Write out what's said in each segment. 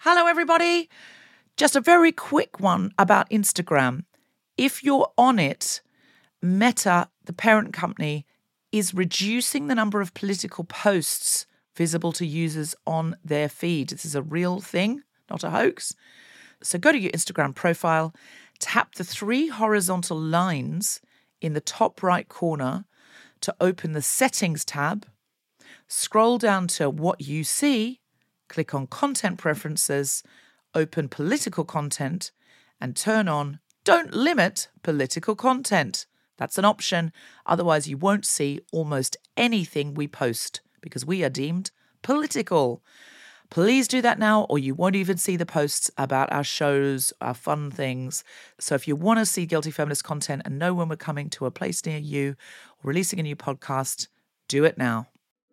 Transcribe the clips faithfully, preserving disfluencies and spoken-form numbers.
Hello, everybody. Just a very quick one about Instagram. If you're on it, Meta, the parent company, is reducing the number of political posts visible to users on their feed. This is a real thing, not a hoax. So go to your Instagram profile, tap the three horizontal lines in the top right corner to open the Settings tab, scroll down to What You See, click on Content Preferences, open Political Content, and turn on Don't Limit Political Content. That's an option. Otherwise, you won't see almost anything we post because we are deemed political. Please do that now, or you won't even see the posts about our shows, our fun things. So if you want to see Guilty Feminist content and know when we're coming to a place near you or releasing a new podcast, do it now.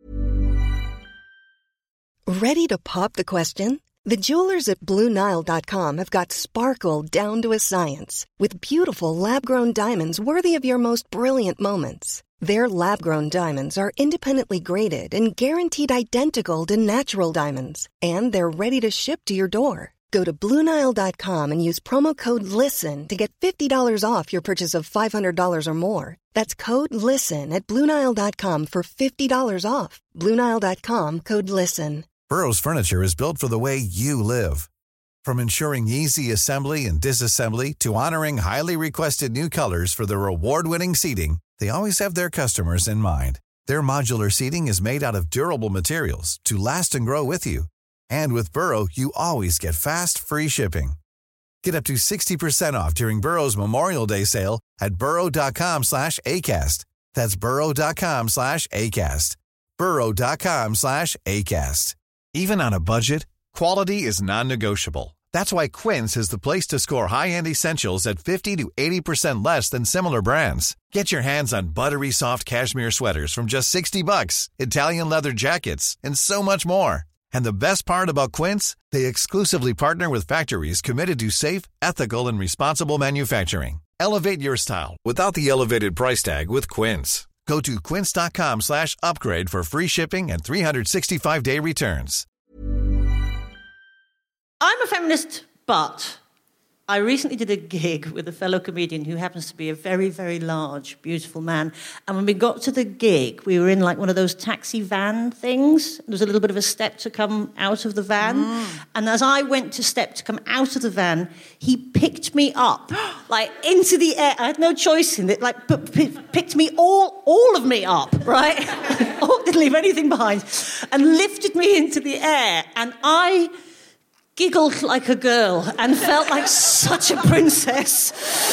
Ready to pop the question? The jewelers at Blue Nile dot com have got sparkle down to a science with beautiful lab-grown diamonds worthy of your most brilliant moments. Their lab-grown diamonds are independently graded and guaranteed identical to natural diamonds, and they're ready to ship to your door. Go to Blue Nile dot com and use promo code LISTEN to get fifty dollars off your purchase of five hundred dollars or more. That's code LISTEN at Blue Nile dot com for fifty dollars off. Blue Nile dot com, code LISTEN. Burrow's furniture is built for the way you live. From ensuring easy assembly and disassembly to honoring highly requested new colors for their award-winning seating, they always have their customers in mind. Their modular seating is made out of durable materials to last and grow with you. And with Burrow, you always get fast, free shipping. Get up to sixty percent off during Burrow's Memorial Day sale at burrow dot com slash ACAST. That's burrow dot com slash ACAST. burrow dot com slash ACAST. Even on a budget, quality is non-negotiable. That's why Quince is the place to score high-end essentials at fifty to eighty percent less than similar brands. Get your hands on buttery soft cashmere sweaters from just sixty bucks, Italian leather jackets, and so much more. And the best part about Quince, they exclusively partner with factories committed to safe, ethical, and responsible manufacturing. Elevate your style without the elevated price tag with Quince. Go to quince dot com slash upgrade for free shipping and three sixty-five day returns. I'm a feminist, but I recently did a gig with a fellow comedian who happens to be a very, very large, beautiful man. And when we got to the gig, we were in like one of those taxi van things. There was a little bit of a step to come out of the van. Mm. And as I went to step to come out of the van, he picked me up, like into the air. I had no choice in it. Like p- p- picked me all, all of me up, right? Oh, didn't leave anything behind. And lifted me into the air. And I giggled like a girl and felt like such a princess.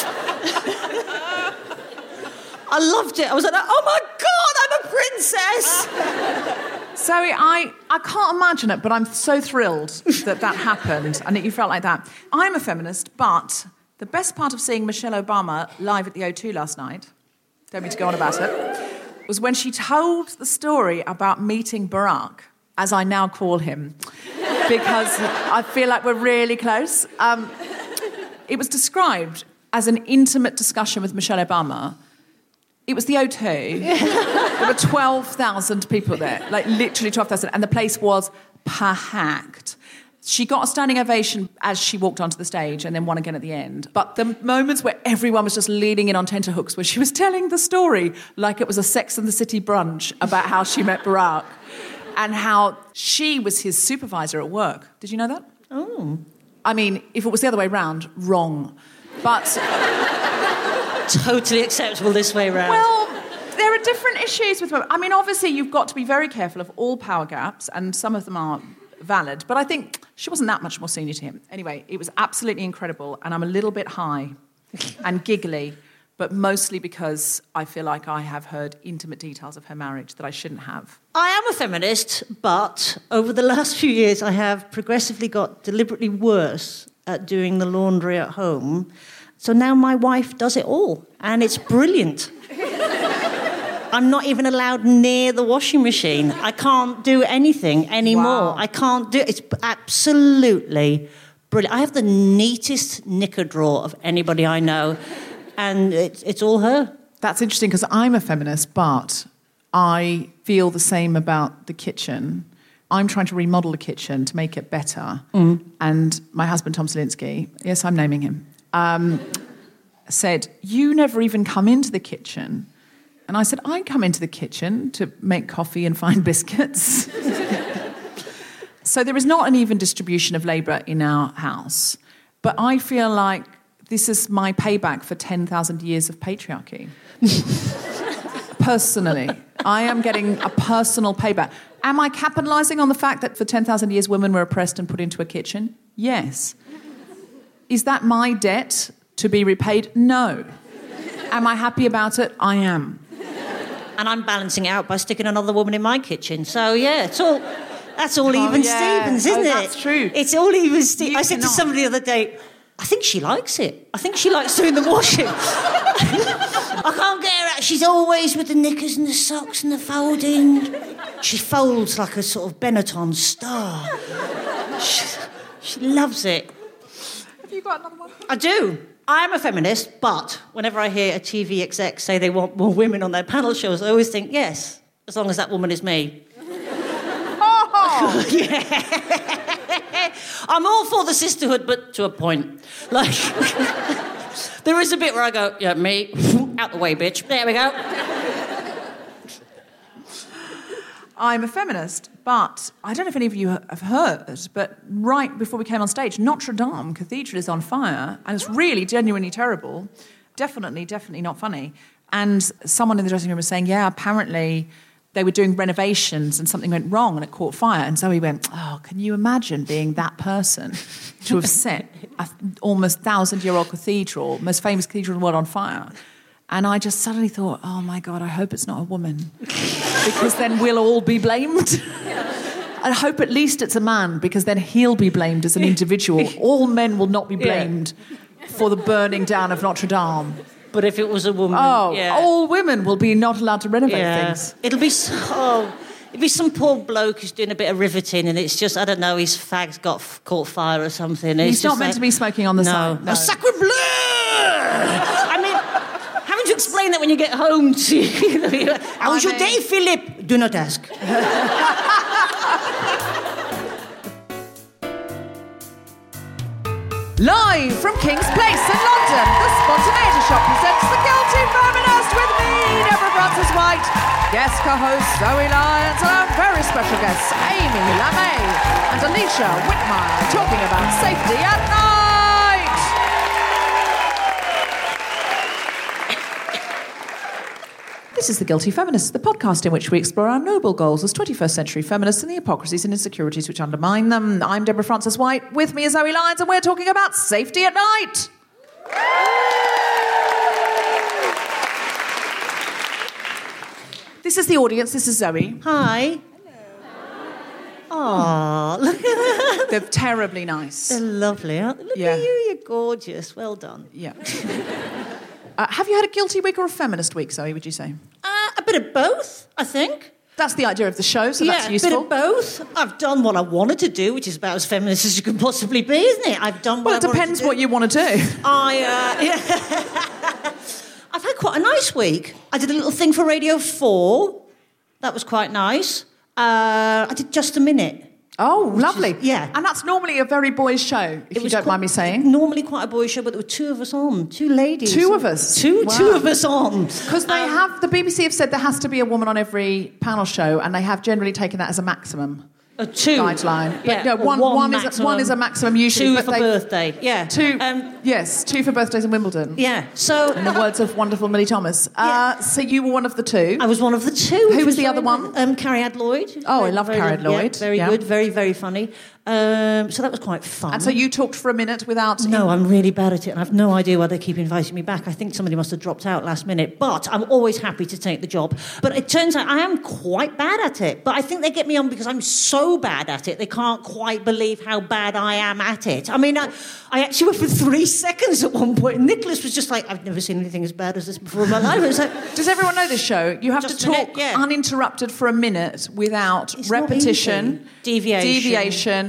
I loved it. I was like, oh my God, I'm a princess. Zoe, I, I can't imagine it, but I'm so thrilled that that happened and that you felt like that. I'm a feminist, but the best part of seeing Michelle Obama live at the O two last night, don't mean to go on about it, was when she told the story about meeting Barack, as I now call him, because I feel like we're really close. Um, it was described as an intimate discussion with Michelle Obama. It was the O two. There were twelve thousand people there, like literally twelve thousand, and the place was packed. She got a standing ovation as she walked onto the stage and then one again at the end. But the moments where everyone was just leaning in on tenterhooks, where she was telling the story like it was a Sex and the City brunch about how she met Barack and how she was his supervisor at work. Did you know that? Oh. I mean, if it was the other way round, wrong. But totally acceptable this way round. Well, there are different issues with women. I mean, obviously, you've got to be very careful of all power gaps, and some of them are valid. But I think she wasn't that much more senior to him. Anyway, it was absolutely incredible, and I'm a little bit high and giggly, but mostly because I feel like I have heard intimate details of her marriage that I shouldn't have. I am a feminist, but over the last few years, I have progressively got deliberately worse at doing the laundry at home. So now my wife does it all, and it's brilliant. I'm not even allowed near the washing machine. I can't do anything anymore. Wow. I can't do it. It's absolutely brilliant. I have the neatest knicker drawer of anybody I know, and it's, it's all her. That's interesting, because I'm a feminist, but I feel the same about the kitchen. I'm trying to remodel the kitchen to make it better. Mm. And my husband, Tom Salinsky, yes, I'm naming him, um, said, you never even come into the kitchen. And I said, I come into the kitchen to make coffee and find biscuits. So there is not an even distribution of labour in our house. But I feel like this is my payback for ten thousand years of patriarchy. Personally, I am getting a personal payback. Am I capitalising on the fact that for ten thousand years women were oppressed and put into a kitchen? Yes. Is that my debt to be repaid? No. Am I happy about it? I am. And I'm balancing it out by sticking another woman in my kitchen. So, yeah, it's all... That's all even yeah. Stevens, isn't oh, it? That's true. It's all even Stevens. I said cannot. to somebody the other day, I think she likes it. I think she likes doing the washing. I can't get her out. She's always with the knickers and the socks and the folding. She folds like a sort of Benetton star. She, she loves it. Have you got another one? I do. I'm a feminist, but whenever I hear a T V exec say they want more women on their panel shows, I always think, yes, as long as that woman is me. Oh! Yeah. I'm all for the sisterhood, but to a point. Like, there is a bit where I go, yeah, me, out the way, bitch. There we go. I'm a feminist, but I don't know if any of you have heard, but right before we came on stage, Notre Dame Cathedral is on fire, and it's really genuinely terrible. Definitely, definitely not funny. And someone in the dressing room was saying, yeah, apparently they were doing renovations and something went wrong and it caught fire. And Zoe went, oh, can you imagine being that person to have set an almost thousand-year-old cathedral, most famous cathedral in the world, on fire? And I just suddenly thought, oh, my God, I hope it's not a woman. Because then we'll all be blamed. I hope at least it's a man, because then he'll be blamed as an individual. All men will not be blamed yeah. for the burning down of Notre Dame. But if it was a woman... Oh, yeah. all women will be not allowed to renovate yeah. things. It'll be so... Oh, it'll be some poor bloke who's doing a bit of riveting and it's just, I don't know, his fag's got f- caught fire or something. He's it's not just meant like, to be smoking on the no. side. No. Oh, sacre bleu! I mean, having to explain that when you get home to... You know, you're like, how was I your mean... day, Philip? Do not ask. Live from King's Place in London, the Spontaneity Shop presents The Guilty Feminist with me, Deborah Frances-White, guest co-host Zoe Lyons, and our very special guests Amy LaMay and Alicia Whitmire, talking about safety at night. This is The Guilty Feminist, the podcast in which we explore our noble goals as twenty-first century feminists and the hypocrisies and insecurities which undermine them. I'm Deborah Frances-White, with me is Zoe Lyons, and we're talking about safety at night. This is the audience, this is Zoe. Hi. Hello. Aww, look at that. They're terribly nice. They're lovely, aren't they? Look Yeah. at you, you're gorgeous. Well done. Yeah. Uh, have you had a guilty week or a feminist week, Zoe, would you say? Uh, a bit of both, I think. That's the idea of the show, so yeah, that's useful. a bit of both. I've done what I wanted to do, which is about as feminist as you can possibly be, isn't it? I've done what Well, I it wanted depends to do. what you want to do. I, uh, yeah. I've had quite a nice week. I did a little thing for Radio four. That was quite nice. Uh, I did Just a Minute. Oh, lovely. Is, yeah. And that's normally a very boys' show, if It you don't quite, mind me saying. Normally quite a boys' show, but there were two of us on. Two ladies. Two of us? Two, Wow. two of us on. Because they Um, have, the B B C have said there has to be a woman on every panel show, and they have generally taken that as a maximum A two. guideline. But Yeah, no, or one, one one, is a, maximum. one is a maximum usually. Two but for they- birthday. Yeah. Two, Um, yes, two for birthdays in Wimbledon. yeah. So In the words of wonderful Millie Thomas. Uh, Yeah. So you were one of the two. I was one of the two. Who which was the very other one? good. Um, Carrie Ad Lloyd. Oh, I Very- love very Carrie good. Ad Lloyd. Yeah, very Yeah. good. Very, very funny. Um, so that was quite fun. And so you talked for a minute without... No, I'm really bad at it, and I've no idea why they keep inviting me back. I think somebody must have dropped out last minute, but I'm always happy to take the job. But it turns out I am quite bad at it. But I think they get me on because I'm so bad at it, they can't quite believe how bad I am at it. I mean, I, I actually went for three seconds at one point, and Nicholas was just like, I've never seen anything as bad as this before in my life. It was like, Does everyone know this show? You have Just to a talk minute, yeah. uninterrupted for a minute without It's not repetition, easy. Deviation. deviation,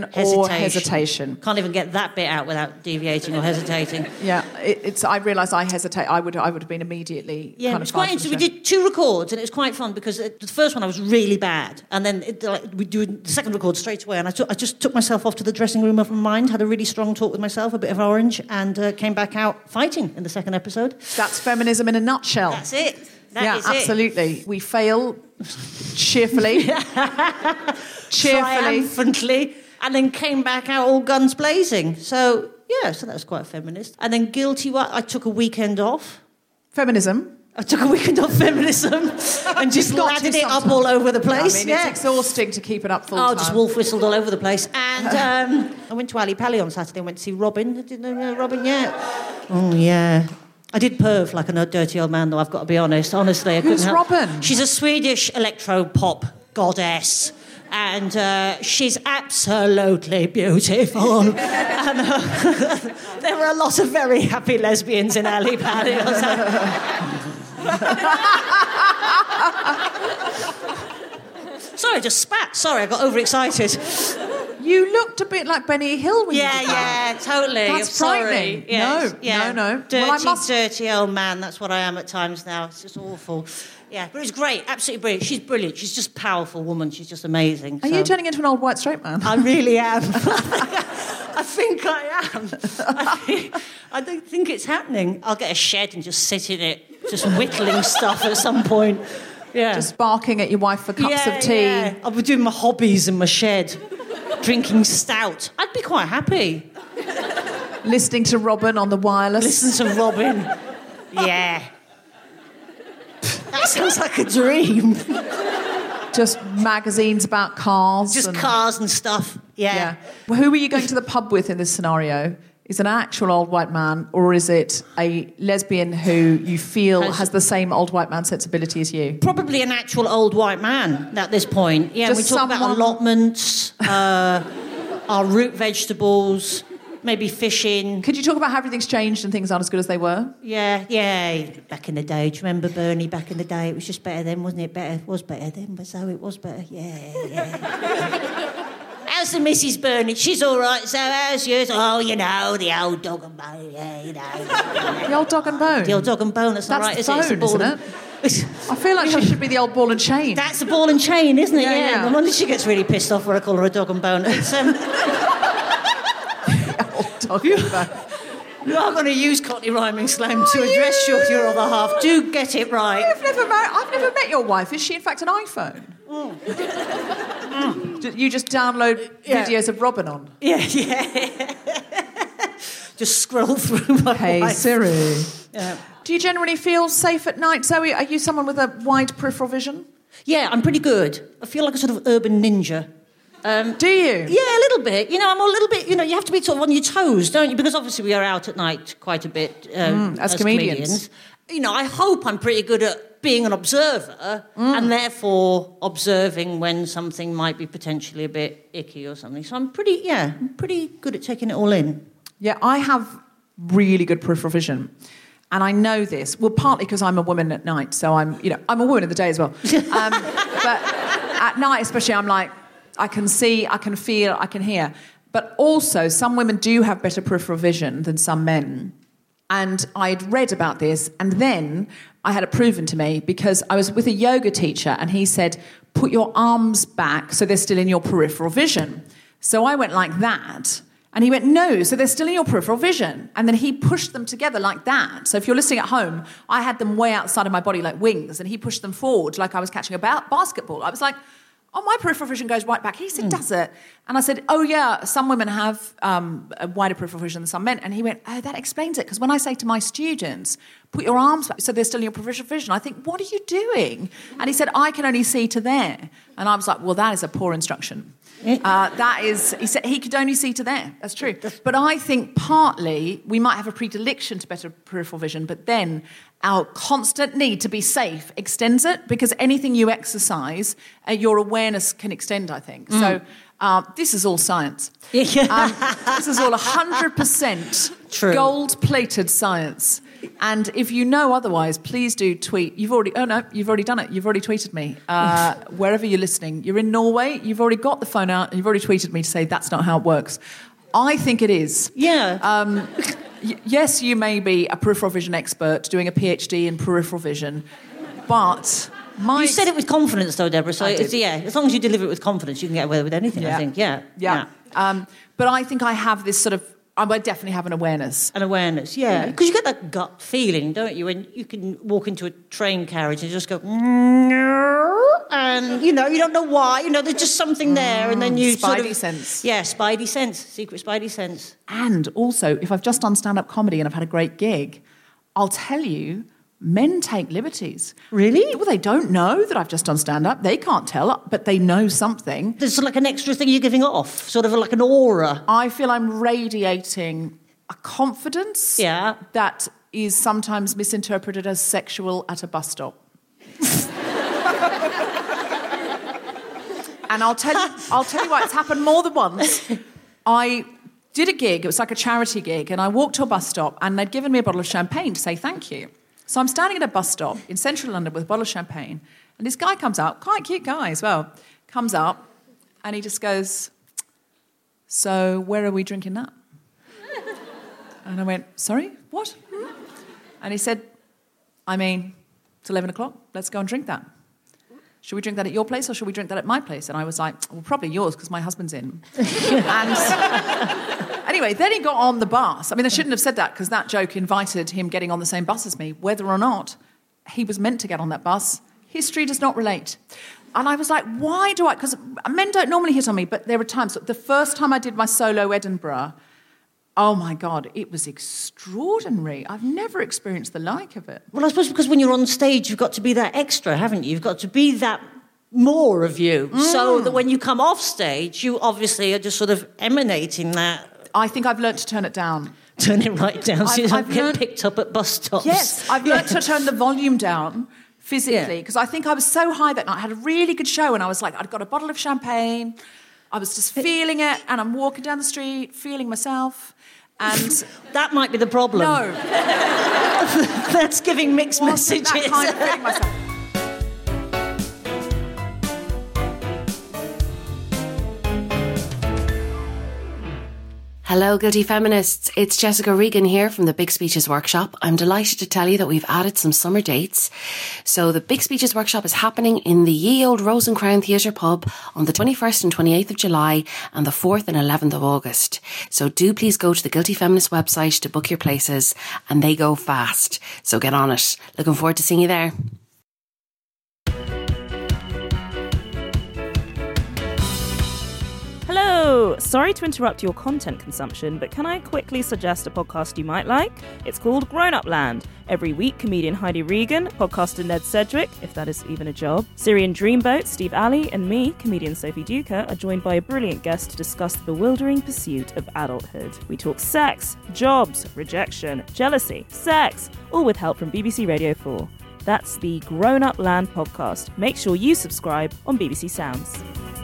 or hesitation. Can't even get that bit out without deviating or hesitating. Yeah, it, it's. I realise I hesitate. I would. I would have been immediately. Yeah, kind it's of quite interesting. We did two records, and it was quite fun because it, the first one I was really bad, and then it, like, we do the second record straight away, and I, took, I just took myself off to the dressing room of my mind, had a really strong talk with myself, a bit of orange, and uh, came back out fighting in the second episode. That's feminism in a nutshell. That's it. That yeah, is absolutely. It. We fail cheerfully, cheerfully, triumphantly, and then came back out all guns blazing. So yeah, so that was quite feminist. And then guilty. What? I took a weekend off. Feminism. I took a weekend off feminism and just ladded it up all over the place. I mean, yeah. it's exhausting to keep it up full oh, time. just wolf whistled all over the place. And um, I went to Ali Pali on Saturday and went to see Robin. Didn't know Robin yet? Oh, yeah. I did perv like a dirty old man, though, I've got to be honest. Honestly, I couldn't Who's help. Robin? She's a Swedish electro-pop goddess. And uh, she's absolutely beautiful. and, uh, there were a lot of very happy lesbians in Ali Pali. Sorry, I just spat. Sorry, I got overexcited. You looked a bit like Benny Hill when yeah, you did that. Yeah, totally. That's I'm frightening. Sorry. Yes, no, yeah. no, no. Dirty, well, I must... dirty old man. That's what I am at times now. It's just awful. Yeah, but it was great. Absolutely brilliant. She's brilliant. She's just a powerful woman. She's just amazing. Are so. you turning into an old white straight man? I really am. I think I am. I, think, I don't think it's happening. I'll get a shed and just sit in it, just whittling stuff at some point. Yeah. Just barking at your wife for cups yeah, of tea. Yeah. I'll be doing my hobbies in my shed, drinking stout. I'd be quite happy. Listening to Robin on the wireless. Listen to Robin. Yeah. That sounds like a dream. Just magazines about cars. Just and... cars and stuff. Yeah. yeah. Well, who are you going to the pub with in this scenario? Is it an actual old white man, or is it a lesbian who you feel has, has the same old white man sensibility as you? Probably an actual old white man at this point. Yeah, Just we talk someone... about allotments, uh, our root vegetables, maybe fishing. Could you talk about how everything's changed and things aren't as good as they were? Yeah, yeah. Back in the day, do you remember Bernie? Back in the day, it was just better then, wasn't it? Better, it was better then, but so it was better. Yeah, yeah. How's the Missus Burney? She's all right. So how's yours? Oh, you know, the old dog and bone. Yeah, you know. The old dog and bone? The old dog and bone. That's, that's not right, the bone, is it? It's isn't and... it? I feel like she should be the old ball and chain. That's the ball and chain, isn't it? Yeah, yeah. yeah. No wonder she gets really pissed off when I call her a dog and bone. It's, um... old dog and bone. You are going to use Cockney rhyming slang to address your, your other half. Do get it right. I've never, met, I've never met your wife. Is she, in fact, an iPhone? Mm. mm. You just download yeah. videos of Robin on? Yeah, yeah. Just scroll through my Hey, wife. Siri. Yeah. Do you generally feel safe at night, Zoe? Are you someone with a wide peripheral vision? Yeah, I'm pretty good. I feel like a sort of urban ninja. Um, Do you? Yeah, a little bit. You know, I'm a little bit, you know, you have to be sort of on your toes, don't you? Because obviously we are out at night quite a bit um, mm, as, as comedians. comedians. You know, I hope I'm pretty good at being an observer mm. and therefore observing when something might be potentially a bit icky or something. So I'm pretty, yeah, I'm pretty good at taking it all in. Yeah, I have really good peripheral vision. And I know this, well, partly because I'm a woman at night, so I'm, you know, I'm a woman in the day as well. Um, but at night especially, I'm like, I can see, I can feel, I can hear. But also, some women do have better peripheral vision than some men. And I'd read about this, and then I had it proven to me because I was with a yoga teacher, and he said, put your arms back so they're still in your peripheral vision. So I went like that, and he went, no, so they're still in your peripheral vision. And then he pushed them together like that. So if you're listening at home, I had them way outside of my body like wings, and he pushed them forward like I was catching a ba- basketball. I was like, oh, my peripheral vision goes right back. He said, mm. does it? And I said, oh, yeah, some women have um, a wider peripheral vision than some men. And he went, oh, that explains it. Because when I say to my students, put your arms back so they're still in your peripheral vision, I think, what are you doing? And he said, I can only see to there. And I was like, well, that is a poor instruction. Uh, that is, he said he could only see to there. That's true. But I think partly we might have a predilection to better peripheral vision, but then our constant need to be safe extends it, because anything you exercise, uh, your awareness can extend, I think. Mm. So uh, this is all science. um, this is all one hundred percent True. Gold-plated science. And if you know otherwise, please do tweet. You've already, oh no, you've already done it. You've already tweeted me. Uh, wherever you're listening, you're in Norway, you've already got the phone out, and you've already tweeted me to say that's not how it works. I think it is. Yeah. Um, y- yes, you may be a peripheral vision expert doing a PhD in peripheral vision, but my... You said it with confidence, though, Deborah, so it's, yeah, as long as you deliver it with confidence, you can get away with anything, yeah. I think. Yeah. Yeah. yeah. Um, but I think I have this sort of... I definitely have an awareness. An awareness, yeah. Because you get that gut feeling, don't you? When you can walk into a train carriage and just go, and, you know, you don't know why. You know, there's just something there, and then you Spidey sort of... sense. Yeah, spidey sense, secret spidey sense. And also, if I've just done stand-up comedy and I've had a great gig, I'll tell you, men take liberties. Really? Well, they don't know that I've just done stand-up. They can't tell, but they know something. There's like an extra thing you're giving off, sort of like an aura. I feel I'm radiating a confidence yeah. that is sometimes misinterpreted as sexual at a bus stop. And I'll tell you, I'll tell you why it's happened more than once. I did a gig, it was like a charity gig, and I walked to a bus stop and they'd given me a bottle of champagne to say thank you. So I'm standing at a bus stop in central London with a bottle of champagne, and this guy comes up, quite cute guy as well, comes up and he just goes, so where are we drinking that? And I went, sorry, what? Hmm? And he said, I mean, it's eleven o'clock, let's go and drink that. Should we drink that at your place or should we drink that at my place? And I was like, well, probably yours because my husband's in. And anyway, then he got on the bus. I mean, I shouldn't have said that because that joke invited him getting on the same bus as me. Whether or not he was meant to get on that bus, history does not relate. And I was like, why do I... Because men don't normally hit on me, but there were times... The first time I did my solo Edinburgh, oh, my God, it was extraordinary. I've never experienced the like of it. Well, I suppose because when you're on stage, you've got to be that extra, haven't you? You've got to be that more of you, mm. so that when you come off stage, you obviously are just sort of emanating that... I think I've learnt to turn it down. Turn it right down so you don't get learned... picked up at bus stops. Yes, I've learnt yeah. to turn the volume down physically, because yeah. I think I was so high that night. I had a really good show, and I was like, I'd got a bottle of champagne, I was just feeling it, and I'm walking down the street, feeling myself... And that might be the problem. No. That's giving mixed messages. That kind of feeling myself. Hello, Guilty Feminists. It's Jessica Regan here from the Big Speeches Workshop. I'm delighted to tell you that we've added some summer dates. So the Big Speeches Workshop is happening in the Ye Old Rose and Crown Theatre Pub on the twenty-first and twenty-eighth of July and the fourth and eleventh of August. So do please go to the Guilty Feminist website to book your places, and they go fast. So get on it. Looking forward to seeing you there. Hello! Sorry to interrupt your content consumption, but can I quickly suggest a podcast you might like? It's called Grown Up Land. Every week, comedian Heidi Regan, podcaster Ned Sedgwick, if that is even a job, Syrian Dreamboat, Steve Alley, and me, comedian Sophie Duker, are joined by a brilliant guest to discuss the bewildering pursuit of adulthood. We talk sex, jobs, rejection, jealousy, sex, all with help from B B C Radio four. That's the Grown Up Land podcast. Make sure you subscribe on B B C Sounds.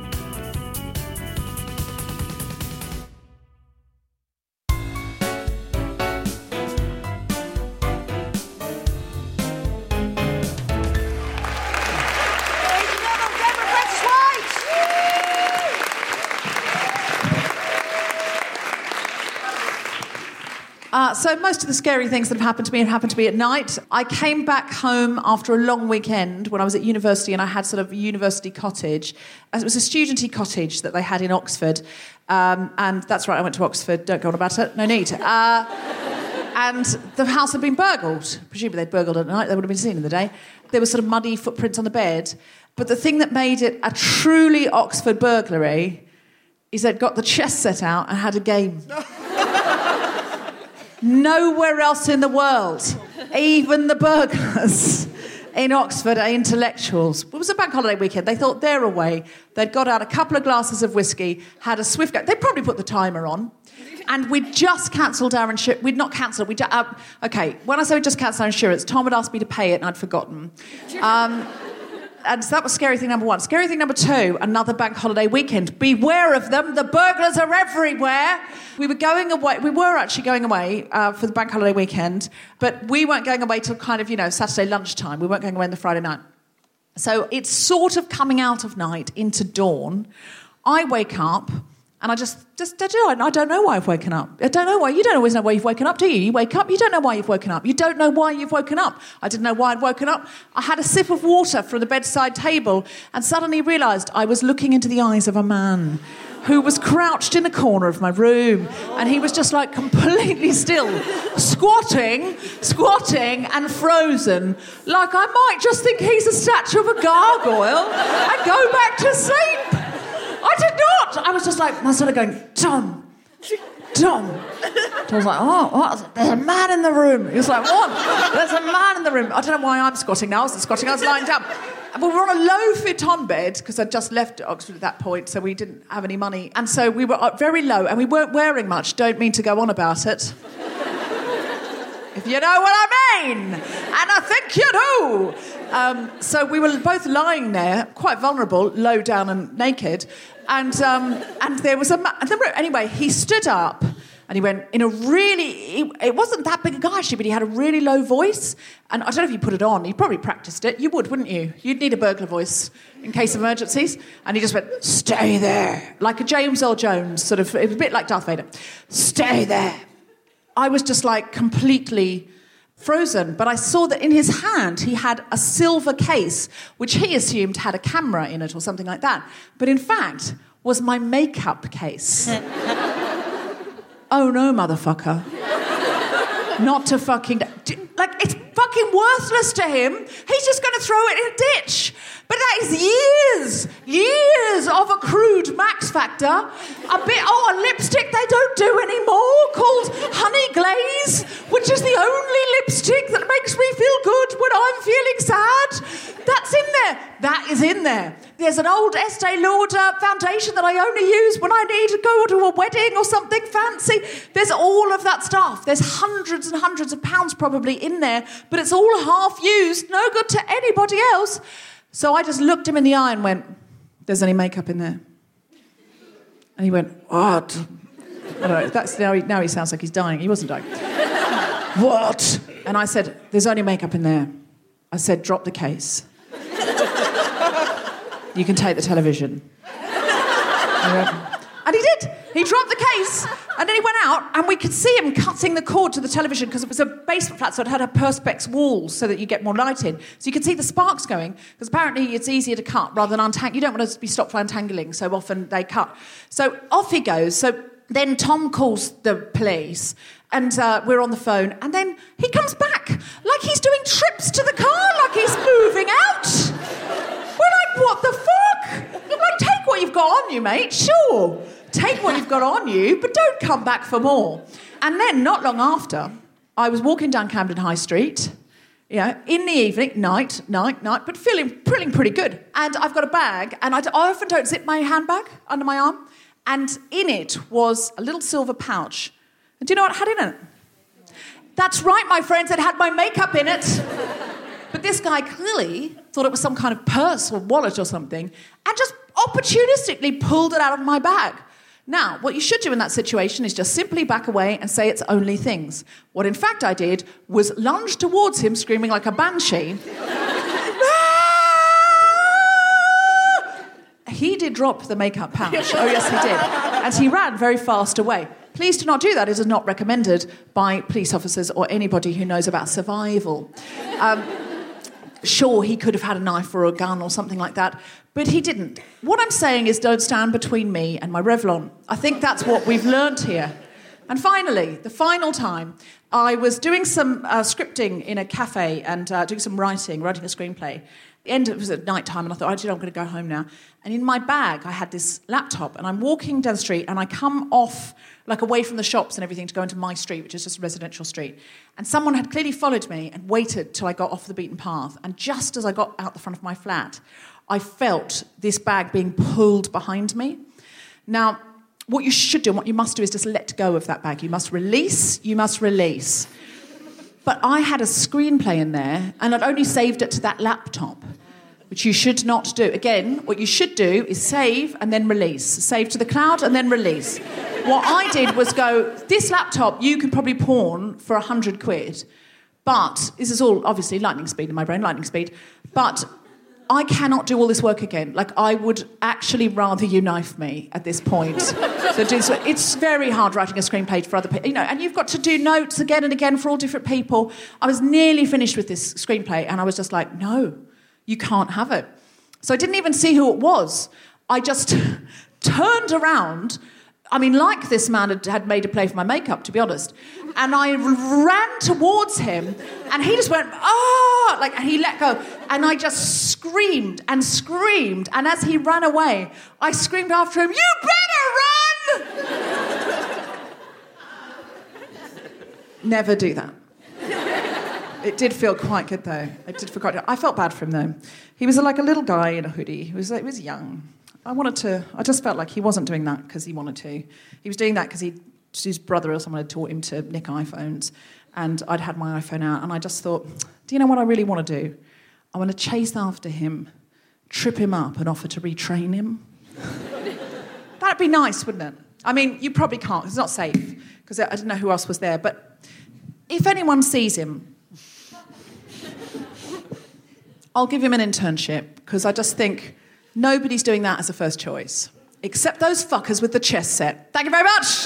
Uh, so most of the scary things that have happened to me have happened to me at night. I came back home after a long weekend when I was at university, and I had sort of a university cottage. It was a studenty cottage that they had in Oxford. Um, and that's right, I went to Oxford. Don't go on about it. No need. Uh, and the house had been burgled. Presumably they'd burgled it at night. They would have been seen in the day. There were sort of muddy footprints on the bed. But the thing that made it a truly Oxford burglary is they'd got the chess set out and had a game. Nowhere else in the world, even the burglars in Oxford are intellectuals. It was a bank holiday weekend. They thought they're away. They'd got out a couple of glasses of whiskey, had a swift go. They'd probably put the timer on. And we'd just cancelled our insurance. We'd not cancelled. We'd, uh, OK, when I say we just cancelled our insurance, Tom had asked me to pay it and I'd forgotten. Um, And so that was scary thing number one. Scary thing number two, another bank holiday weekend. Beware of them. The burglars are everywhere. We were going away. We were actually going away uh, for the bank holiday weekend, but we weren't going away till kind of, you know, Saturday lunchtime. We weren't going away on the Friday night. So it's sort of coming out of night into dawn. I wake up and I just, just I don't know, I don't know why I've woken up. I don't know why. You don't always know why you've woken up, do you? You wake up, you don't know why you've woken up. You don't know why you've woken up. I didn't know why I'd woken up. I had a sip of water from the bedside table and suddenly realised I was looking into the eyes of a man who was crouched in a corner of my room, and he was just like completely still, squatting, squatting and frozen, like I might just think he's a statue of a gargoyle and go back to sleep. I did not. I was just like, I was sort of going, Tom, Tom. I was like, oh, what? There's a man in the room. He was like, what? There's a man in the room. I don't know why I'm squatting now. I wasn't squatting, I was lying down. And we were on a low futon bed, because I'd just left Oxford at that point, so we didn't have any money. And so we were very low, and we weren't wearing much. Don't mean to go on about it. If you know what I mean. And I think you do. Um, so we were both lying there, quite vulnerable, low down and naked. And um, and there was a... Ma- anyway, he stood up and he went in a really... He, it wasn't that big a guy, actually, but he had a really low voice. And I don't know if you put it on. You probably practiced it. You would, wouldn't you? You'd need a burglar voice in case of emergencies. And he just went, stay there. Like a James Earl Jones, sort of... It was a bit like Darth Vader. Stay there. I was just, like, completely frozen. But I saw that in his hand he had a silver case, which he assumed had a camera in it or something like that. But in fact, was my makeup case. Oh, no, motherfucker. Not to fucking... Like, it's fucking worthless to him. He's just going to throw it in a ditch. But that is years, years of accrued Max Factor. A bit, oh, a lipstick they don't do anymore called Honey Glaze, which is the only lipstick that makes me feel good when I'm feeling sad. That's in there. That is in there. There's an old Estee Lauder foundation that I only use when I need to go to a wedding or something fancy. There's all of that stuff. There's hundreds and hundreds of pounds probably in there, but it's all half used, no good to anybody else. So I just looked him in the eye and went, there's any makeup in there? And he went, what? I don't know, that's, now, he, now he sounds like he's dying. He wasn't dying. What? And I said, there's only makeup in there. I said, drop the case. You can take the television. And he did. He dropped the case, and then he went out, and we could see him cutting the cord to the television because it was a basement flat, so it had a perspex wall so that you get more light in. So you could see the sparks going, because apparently it's easier to cut rather than untangle. You don't want to be stopped by untangling, so often they cut. So off he goes. So then Tom calls the police, and uh, we're on the phone, and then he comes back like he's doing trips to the car, like he's moving out. We're like, what the fuck? I'm like, take what you've got on you, mate, sure. Take what you've got on you, but don't come back for more. And then, not long after, I was walking down Camden High Street, you know, in the evening, night, night, night, but feeling, feeling pretty good. And I've got a bag, and I, d- I often don't zip my handbag under my arm, and in it was a little silver pouch. And do you know what it had in it? That's right, my friends, it had my makeup in it. But this guy clearly thought it was some kind of purse or wallet or something, and just opportunistically pulled it out of my bag. Now, what you should do in that situation is just simply back away and say it's only things. What, in fact, I did was lunge towards him, screaming like a banshee. He did drop the makeup pouch. Oh, yes, he did. And he ran very fast away. Please do not do that. It is not recommended by police officers or anybody who knows about survival. Um, sure, he could have had a knife or a gun or something like that, but he didn't. What I'm saying is don't stand between me and my Revlon. I think that's what we've learnt here. And finally, the final time, I was doing some uh, scripting in a cafe and uh, doing some writing, writing a screenplay. The end, it was at night time, and I thought, actually, I'm going to go home now. And in my bag, I had this laptop, and I'm walking down the street, and I come off, like, away from the shops and everything to go into my street, which is just a residential street. And someone had clearly followed me and waited till I got off the beaten path. And just as I got out the front of my flat, I felt this bag being pulled behind me. Now, what you should do and what you must do is just let go of that bag. You must release, you must release. But I had a screenplay in there, and I'd only saved it to that laptop. which you should not do. Again, what you should do is save and then release. Save to the cloud and then release. What I did was go, this laptop you could probably pawn for a hundred quid, but this is all obviously lightning speed in my brain, lightning speed, but I cannot do all this work again. Like, I would actually rather you knife me at this point. So do, so it's very hard writing a screenplay for other people, you know, and you've got to do notes again and again for all different people. I was nearly finished with this screenplay and I was just like, no, you can't have it. So I didn't even see who it was. I just turned around. I mean, like this man had, had made a play for my makeup, to be honest. And I r- ran towards him, and he just went, ah, like, and he let go. And I just screamed and screamed. And as he ran away, I screamed after him, you better run! Never do that. It did feel quite good, though. It did feel quite good. I felt bad for him, though. He was like a little guy in a hoodie. He was, he was young. I wanted to... I just felt like he wasn't doing that because he wanted to. He was doing that because he, his brother or someone had taught him to nick iPhones, and I'd had my iPhone out, and I just thought, do you know what I really want to do? I want to chase after him, trip him up, and offer to retrain him. That'd be nice, wouldn't it? I mean, you probably can't. It's not safe, because I didn't know who else was there. But if anyone sees him, I'll give him an internship, because I just think... nobody's doing that as a first choice, except those fuckers with the chess set. Thank you very much.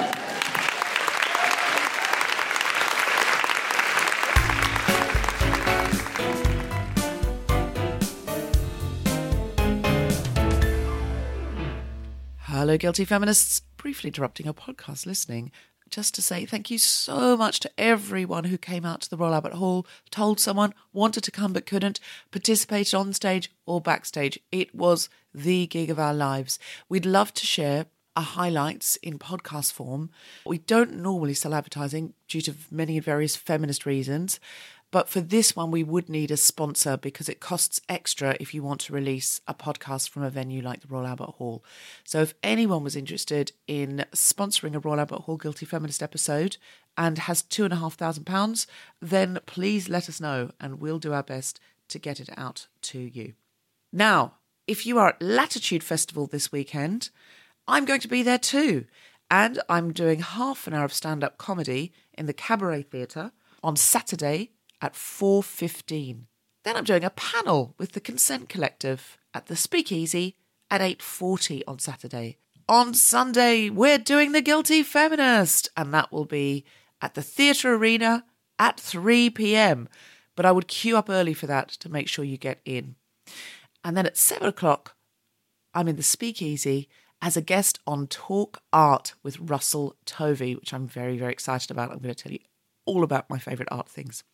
Hello, Guilty Feminists. Briefly interrupting your podcast listening, just to say thank you so much to everyone who came out to the Royal Albert Hall, told someone, wanted to come but couldn't, participated on stage or backstage. It was the gig of our lives. We'd love to share our highlights in podcast form. We don't normally sell advertising due to many and various feminist reasons, but for this one we would need a sponsor because it costs extra if you want to release a podcast from a venue like the Royal Albert Hall. So if anyone was interested in sponsoring a Royal Albert Hall Guilty Feminist episode and has two and a half thousand pounds, then please let us know and we'll do our best to get it out to you. Now, if you are at Latitude Festival this weekend, I'm going to be there too. And I'm doing half an hour of stand-up comedy in the Cabaret Theatre on Saturday at four fifteen. Then I'm doing a panel with the Consent Collective at the Speakeasy at eight forty on Saturday. On Sunday, we're doing The Guilty Feminist, and that will be at the Theatre Arena at three p.m. But I would queue up early for that to make sure you get in. And then at seven o'clock, I'm in the Speakeasy as a guest on Talk Art with Russell Tovey, which I'm very, very excited about. I'm going to tell you all about my favourite art things.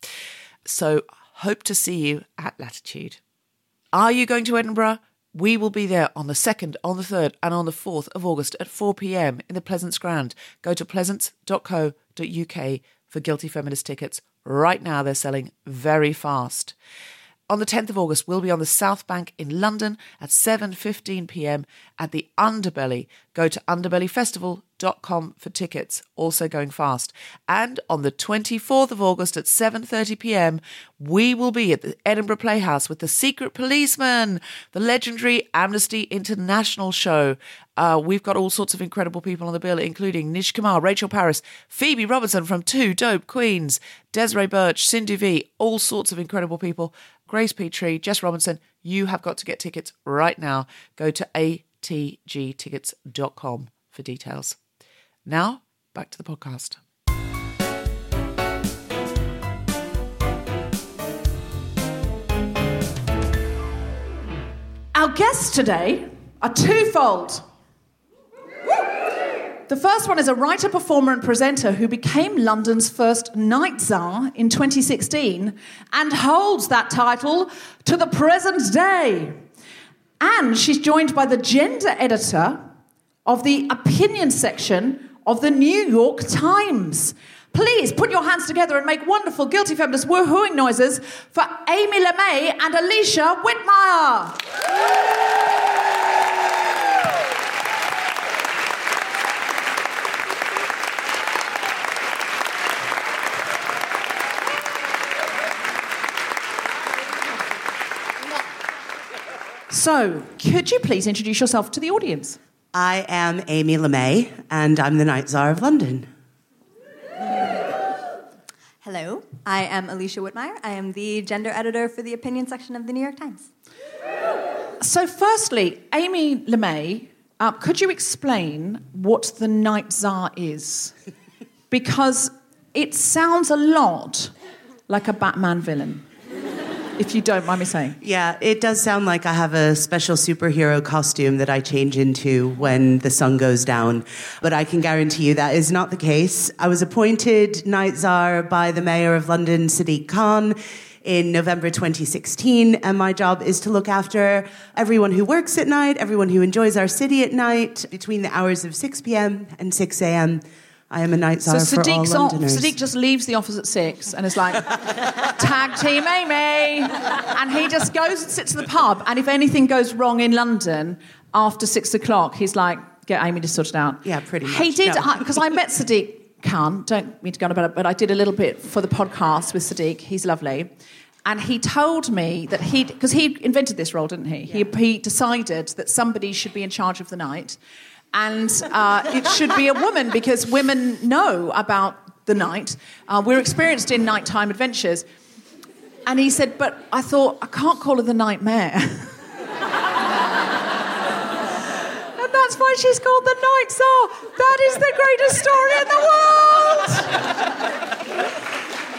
So hope to see you at Latitude. Are you going to Edinburgh? We will be there on the second, on the third and on the fourth of August at four p.m. in the Pleasance Grand. Go to pleasance dot co dot uk for Guilty Feminist tickets. Right now they're selling very fast. On the tenth of August, we'll be on the South Bank in London at seven fifteen p.m. at the Underbelly. Go to underbelly festival dot com for tickets, also going fast. And on the twenty-fourth of August at seven thirty p.m, we will be at the Edinburgh Playhouse with The Secret Policeman, the legendary Amnesty International show. Uh, we've got all sorts of incredible people on the bill, including Nish Kumar, Rachel Parris, Phoebe Robinson from Two Dope Queens, Desiree Birch, Cindy V, all sorts of incredible people. Grace Petrie, Jess Robinson. You have got to get tickets right now. Go to a t g tickets dot com for details. Now, back to the podcast. Our guests today are twofold. The first one is a writer, performer and presenter who became London's first night czar in twenty sixteen and holds that title to the present day. And she's joined by the gender editor of the opinion section of the New York Times. Please put your hands together and make wonderful Guilty Feminist woohooing noises for Amy LeMay and Alicia Whitmire. So, could you please introduce yourself to the audience? I am Amy LeMay, and I'm the Night Tsar of London. Hello, I am Alicia Whitmire. I am the gender editor for the opinion section of the New York Times. So, firstly, Amy LeMay, uh, could you explain what the Night Tsar is? Because it sounds a lot like a Batman villain, if you don't mind me saying. Yeah, it does sound like I have a special superhero costume that I change into when the sun goes down. But I can guarantee you that is not the case. I was appointed Night Tsar by the Mayor of London, Sadiq Khan, in November twenty sixteen, and my job is to look after everyone who works at night, everyone who enjoys our city at night, between the hours of six p.m. and six a.m. I am a Night Tsar so for all Londoners. Sadiq just leaves the office at six and is like, tag team Amy. And he just goes and sits at the pub. And if anything goes wrong in London after six o'clock, he's like, get Amy to sort it out. Yeah, pretty much. He did, No. because I met Sadiq Khan, don't mean to go on about it, but I did a little bit for the podcast with Sadiq. He's lovely. And he told me that he, because he invented this role, didn't he? Yeah. He, he decided that somebody should be in charge of the night. And uh, it should be a woman, because women know about the night. Uh, we're experienced in nighttime adventures. And he said, but I thought, I can't call her the Nightmare. And that's why she's called the Night Tsar. That is the greatest story in the world.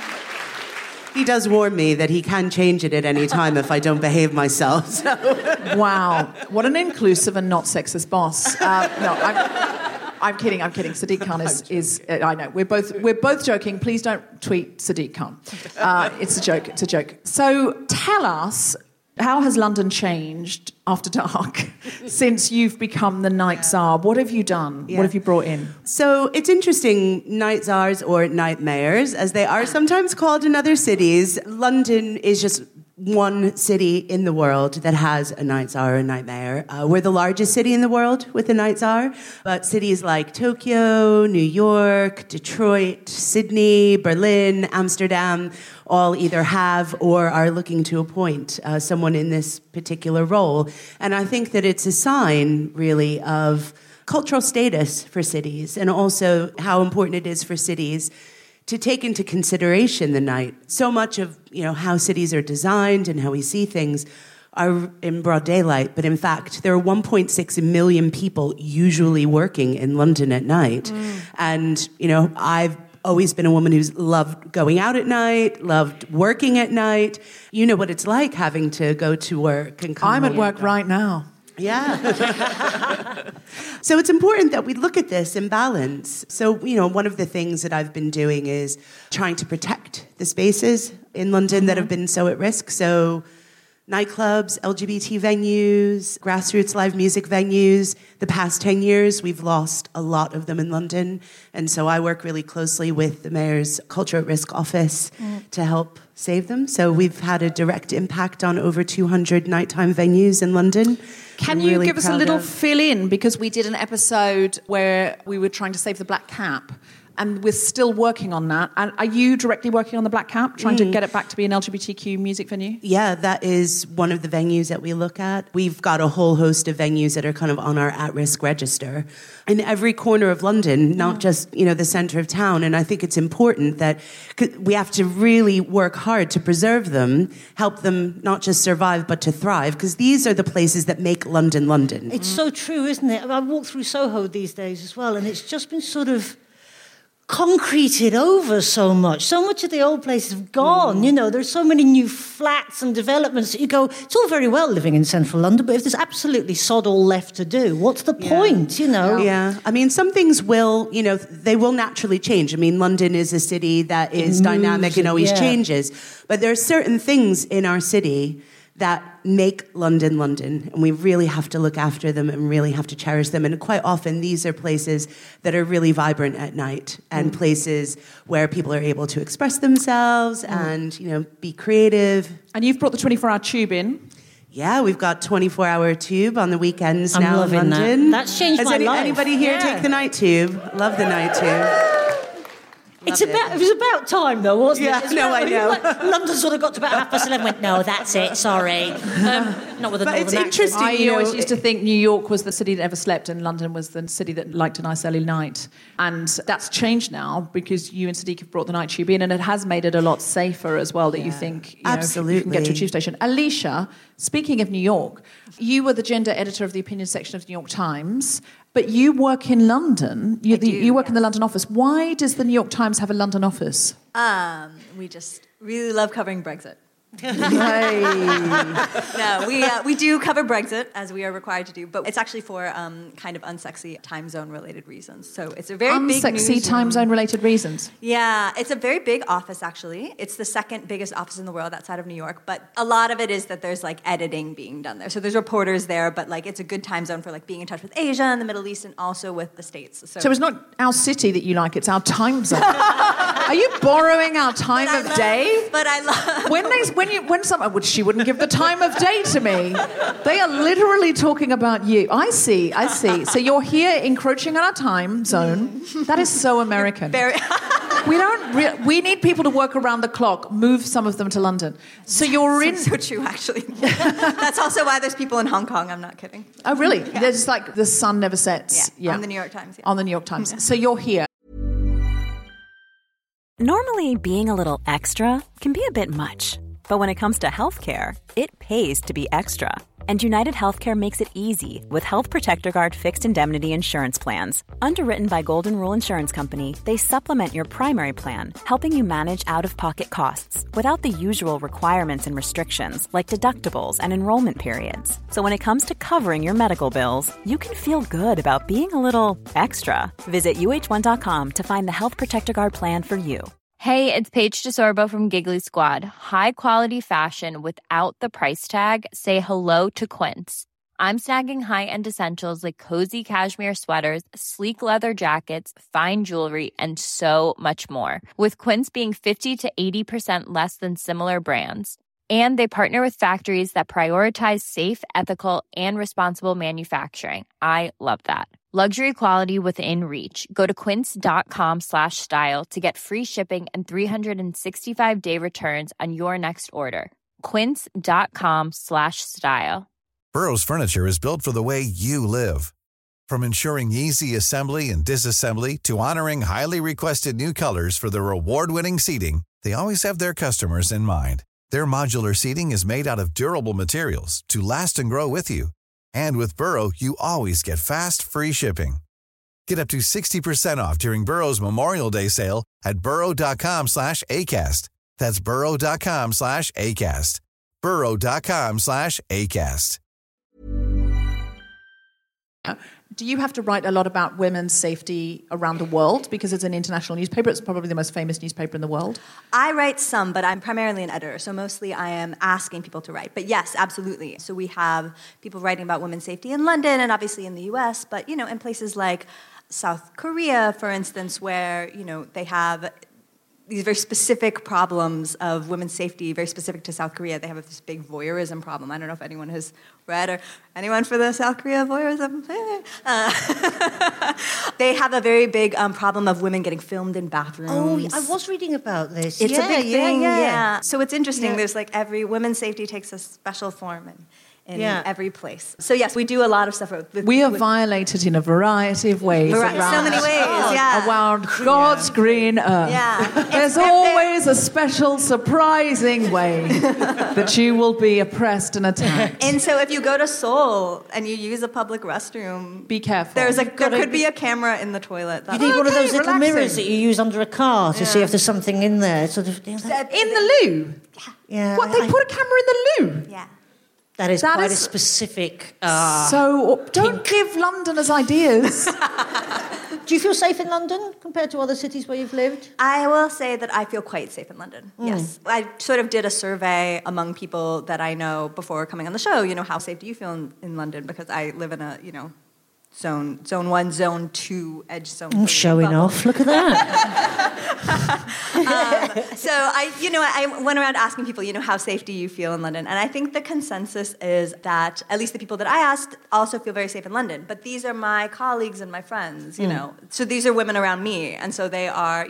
He does warn me that he can change it at any time if I don't behave myself. So. Wow. What an inclusive and not sexist boss. Uh, no, I'm, I'm kidding, I'm kidding. Sadiq Khan is... is uh, I know, we're both, we're both joking. Please don't tweet Sadiq Khan. Uh, it's a joke, it's a joke. So tell us, how has London changed after dark since you've become the Night Tsar? What have you done? Yeah. What have you brought in? So it's interesting, Night Tsars or Night Mayors, as they are sometimes called in other cities. London is just one city in the world that has a Night Tsar or a Night Mayor. Uh, we're the largest city in the world with a Night Tsar, but cities like Tokyo, New York, Detroit, Sydney, Berlin, Amsterdam all either have or are looking to appoint uh, someone in this particular role. And I think that it's a sign, really, of cultural status for cities, and also how important it is for cities to take into consideration the night. So much of, you know, how cities are designed and how we see things are in broad daylight, but in fact, there are one point six million people usually working in London at night. Mm. And, you know, I've always been a woman who's loved going out at night, loved working at night. You know what it's like having to go to work and come I'm home. at work right now. Yeah. So it's important that we look at this in balance. So, you know, one of the things that I've been doing is trying to protect the spaces in London mm-hmm. that have been so at risk. So nightclubs, L G B T venues, grassroots live music venues. The past ten years, we've lost a lot of them in London. And so I work really closely with the Mayor's Culture at Risk office mm. to help save them. So we've had a direct impact on over two hundred nighttime venues in London. Can I'm you really give us a proud little of. fill in? Because we did an episode where we were trying to save the Black Cap, and we're still working on that. And are you directly working on the Black Cap, trying mm. to get it back to be an L G B T Q music venue? Yeah, that is one of the venues that we look at. We've got a whole host of venues that are kind of on our at-risk register in every corner of London, not mm. just, you know, the centre of town. And I think it's important that we have to really work hard to preserve them, help them not just survive but to thrive, because these are the places that make London London. It's mm. so true, isn't it? I walk through Soho these days as well, and it's just been sort of concreted over so much. So much of the old places have gone. Mm. You know, there's so many new flats and developments that you go, it's all very well living in central London, but if there's absolutely sod all left to do, what's the yeah. point, you know? Yeah. I mean, some things will, you know, they will naturally change. I mean, London is a city that is dynamic and always yeah. changes. But there are certain things in our city that make London London, and we really have to look after them and really have to cherish them. And quite often these are places that are really vibrant at night and mm. places where people are able to express themselves mm. and, you know, be creative. And you've brought the twenty-four hour tube in. Yeah, we've got twenty-four hour tube on the weekends I'm now in London. That. That's changed Has my any, life. Anybody here yeah. take the night tube? Love the night tube. It's about, it was about time, though, wasn't Yeah, it? It's no, about- I know. Like, London sort of got to about half past eleven. Went, no, that's it. Sorry, um, not with a But northern it's accent. interesting. I you know, always used to think New York was the city that never slept and London was the city that liked a nice early night. And that's changed now because you and Sadiq have brought the night tube in, and it has made it a lot safer as well that you think you know, Absolutely. you can get to a tube station. Alicia, speaking of New York, you were the gender editor of the opinion section of the New York Times, but you work in London. You, I the, do, you work in the yes. London office. Why does the New York Times have a London office? Um, we just really love covering Brexit. Hey. No, we uh, we do cover Brexit as we are required to do, but it's actually for um, kind of unsexy time zone related reasons. So it's a very big Unsexy newsroom. time zone related reasons. Yeah, it's a very big office, actually. It's the second biggest office in the world outside of New York, but a lot of it is that there's, like, editing being done there. So there's reporters there, but, like, it's a good time zone for, like, being in touch with Asia and the Middle East and also with the States. So, So it's not our city that you like, it's our time zone. Are you borrowing our time But I of love- day? But I love... When they, when you, when someone, which she wouldn't give the time of day to me, they are literally talking about you. I see, I see. So you're here encroaching on our time zone. That is so American. Very... We don't. Re- we need people to work around the clock. Move some of them to London. So you're in. So true, actually. That's also why there's people in Hong Kong. I'm not kidding. Oh, really? There's like the sun never sets. Yeah, on the New York Times. Yeah. On the New York Times. So you're here. Normally, being a little extra can be a bit much. But when it comes to healthcare, it pays to be extra. And United Healthcare makes it easy with Health Protector Guard fixed indemnity insurance plans. Underwritten by Golden Rule Insurance Company, they supplement your primary plan, helping you manage out-of-pocket costs without the usual requirements and restrictions like deductibles and enrollment periods. So when it comes to covering your medical bills, you can feel good about being a little extra. Visit U H one dot com to find the Health Protector Guard plan for you. Hey, it's Paige DeSorbo from Giggly Squad. High quality fashion without the price tag. Say hello to Quince. I'm snagging high-end essentials like cozy cashmere sweaters, sleek leather jackets, fine jewelry, and so much more. With Quince being fifty to eighty percent less than similar brands. And they partner with factories that prioritize safe, ethical, and responsible manufacturing. I love that. Luxury quality within reach. Go to quince.com slash style to get free shipping and three sixty-five day returns on your next order. Quince.com slash style. Burrow's furniture is built for the way you live. From ensuring easy assembly and disassembly to honoring highly requested new colors for their award-winning seating, they always have their customers in mind. Their modular seating is made out of durable materials to last and grow with you. And with Burrow, you always get fast, free shipping. Get up to sixty percent off during Burrow's Memorial Day sale at burrow.com slash ACAST. That's burrow.com slash ACAST. burrow.com slash ACAST. Do you have to write a lot about women's safety around the world? Because it's an international newspaper. It's probably the most famous newspaper in the world. I write some, but I'm primarily an editor, so mostly I am asking people to write. But yes, absolutely. So we have people writing about women's safety in London and obviously in the U S, but, you know, in places like South Korea, for instance, where, you know, they have these very specific problems of women's safety, very specific to South Korea. They have this big voyeurism problem. I don't know if anyone has read or anyone for the South Korea voyeurism. Uh, they have a very big um, problem of women getting filmed in bathrooms. Oh, I was reading about this. It's yeah, a big yeah, thing, yeah. yeah. So it's interesting. Yeah. There's like every women's safety takes a special form in, in Yeah. every place. So yes, we do a lot of stuff with. We are with, violated in a variety of ways. Vari- around, so many ways, yeah. Around God's green earth. Yeah. There's It's- always a special, surprising way that you will be oppressed and attacked. And so if you go to Seoul and you use a public restroom, Be careful. There's a You've there gotta could be a camera in the toilet. You That's need one of Okay, those little relaxing. mirrors that you use under a car to see Yeah. if there's something in there. Sort of. You know, that, In the loo? yeah. What, they I- put a camera in the loo? yeah. that is that quite is- a specific. Uh, So don't give Londoners ideas. do you feel safe in London compared to other cities where you've lived? I will say that I feel quite safe in London. Yes. I sort of did a survey among people that I know before coming on the show, you know, how safe do you feel in, in London? Because I live in a, you know, zone zone one, zone two, edge zone I'm three showing bubble. off. Look at that. um, so I, you know, I went around asking people, you know, how safe do you feel in London? And I think the consensus is that at least the people that I asked also feel very safe in London. But these are my colleagues and my friends, you know. So these are women around me, and so they are, you know,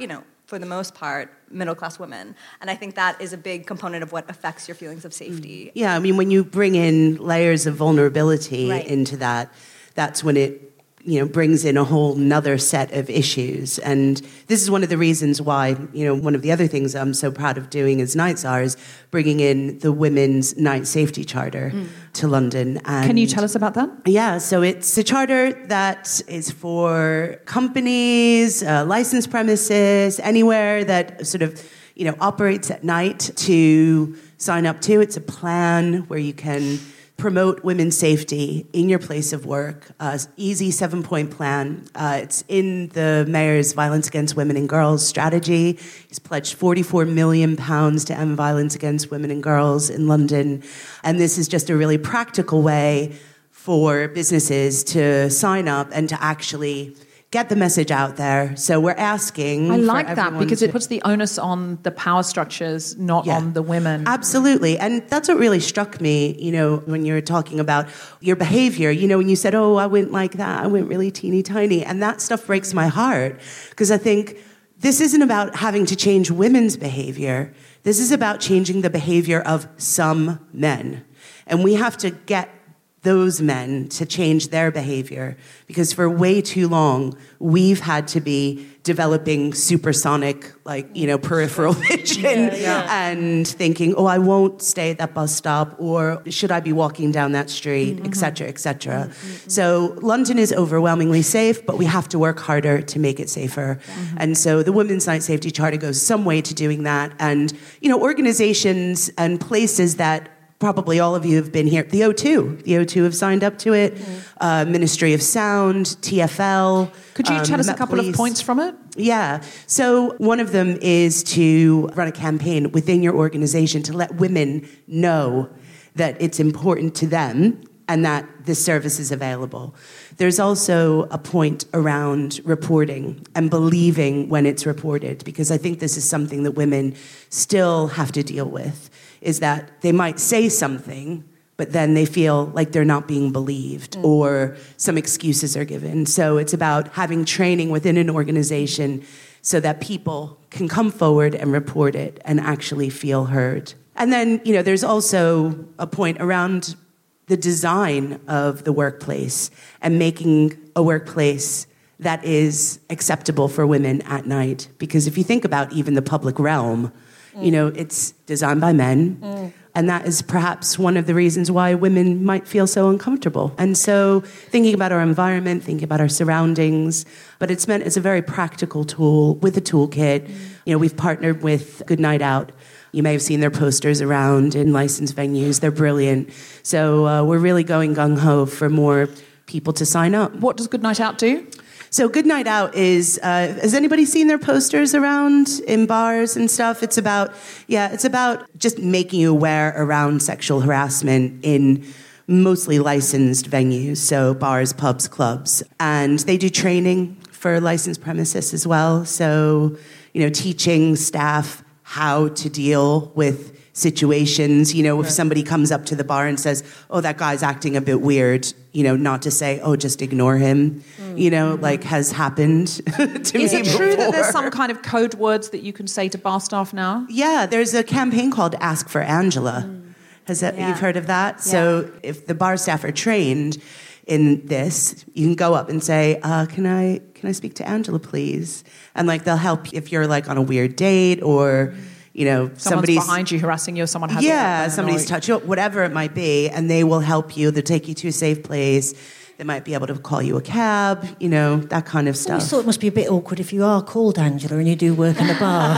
for the most part, middle-class women. And I think that is a big component of what affects your feelings of safety. Yeah, I mean, when you bring in layers of vulnerability Right. into that, that's when it, you know, brings in a whole nother set of issues. And this is one of the reasons why, you know, one of the other things I'm so proud of doing as Night Tsar is bringing in the Women's Night Safety Charter mm. to London. And can you tell us about that? Yeah, so it's a charter that is for companies, uh, licensed premises, anywhere that sort of, you know, operates at night to sign up to. It's a plan where you can promote women's safety in your place of work. Uh, easy seven-point plan. Uh, it's in the mayor's Violence Against Women and Girls strategy. He's pledged forty-four million pounds to end violence against women and girls in London. And this is just a really practical way for businesses to sign up and to actually get the message out there. So we're asking. I like for that because to, it puts the onus on the power structures, not yeah, on the women. Absolutely. And that's what really struck me, you know, when you were talking about your behavior. You know, when you said, oh, I went like that, I went really teeny tiny. And that stuff breaks my heart because I think this isn't about having to change women's behavior. This is about changing the behavior of some men. And we have to get those men to change their behavior because for way too long we've had to be developing supersonic, like, you know, peripheral vision yeah, yeah. and thinking, oh, I won't stay at that bus stop, or should I be walking down that street, mm-hmm. et cetera, et cetera. Mm-hmm. So London is overwhelmingly safe, but we have to work harder to make it safer. Mm-hmm. And so the Women's Night Safety Charter goes some way to doing that. And, you know, organizations and places that probably all of you have been here. The O two. The O two have signed up to it. Mm. Uh, Ministry of Sound, T F L. Could you um, tell us Met a couple Police. of points from it? Yeah. So one of them is to run a campaign within your organization to let women know that it's important to them and that this service is available. There's also a point around reporting and believing when it's reported, because I think this is something that women still have to deal with, is that they might say something, but then they feel like they're not being believed mm. or some excuses are given. So it's about having training within an organization so that people can come forward and report it and actually feel heard. And then, you know, there's also a point around the design of the workplace and making a workplace that is acceptable for women at night. Because if you think about even the public realm, mm. you know, it's designed by men. Mm. And that is perhaps one of the reasons why women might feel so uncomfortable. And so thinking about our environment, thinking about our surroundings, but it's meant as a very practical tool with a toolkit. Mm. You know, we've partnered with Good Night Out. You may have seen their posters around in licensed venues. They're brilliant. So uh, we're really going gung-ho for more people to sign up. What does Good Night Out do? So Good Night Out is, uh, has anybody seen their posters around in bars and stuff? It's about, yeah, it's about just making you aware around sexual harassment in mostly licensed venues, so bars, pubs, clubs. And they do training for licensed premises as well. So, you know, teaching staff how to deal with situations. You know, if somebody comes up to the bar and says, oh, that guy's acting a bit weird, you know, not to say, oh, just ignore him, mm. you know, like has happened to Is me it true before. that there's some kind of code words that you can say to bar staff now? Yeah, there's a campaign called Ask for Angela. Mm. Has that, yeah. you've heard of that? Yeah. So if the bar staff are trained in this, you can go up and say, uh, can I can I speak to Angela, please? And like they'll help if you're like on a weird date or, you know, Someone's somebody's behind you harassing you, or someone has yeah, a somebody's touched you, whatever it might be, and they will help you. They'll take you to a safe place. They might be able to call you a cab, you know, that kind of stuff. I always thought it must be a bit awkward if you are called Angela and you do work in a bar.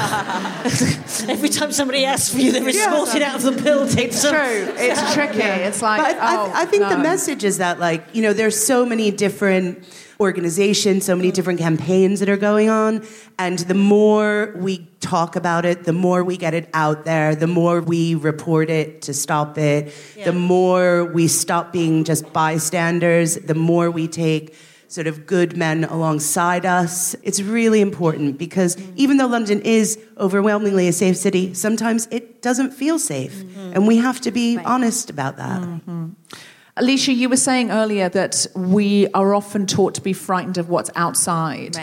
Every time somebody asks for you, they're escorted out of the building. It's true. It's tricky. It's like, but I, oh, I, I think no. the message is that, like, you know, there's so many different organizations, so many different campaigns that are going on, and the more we talk about it, the more we get it out there, the more we report it to stop it, yeah. the more we stop being just bystanders, the more we take sort of good men alongside us. It's really important because mm-hmm. even though London is overwhelmingly a safe city, sometimes it doesn't feel safe, mm-hmm. and we have to be right. honest about that. Mm-hmm. Alicia, you were saying earlier that we are often taught to be frightened of what's outside. Right.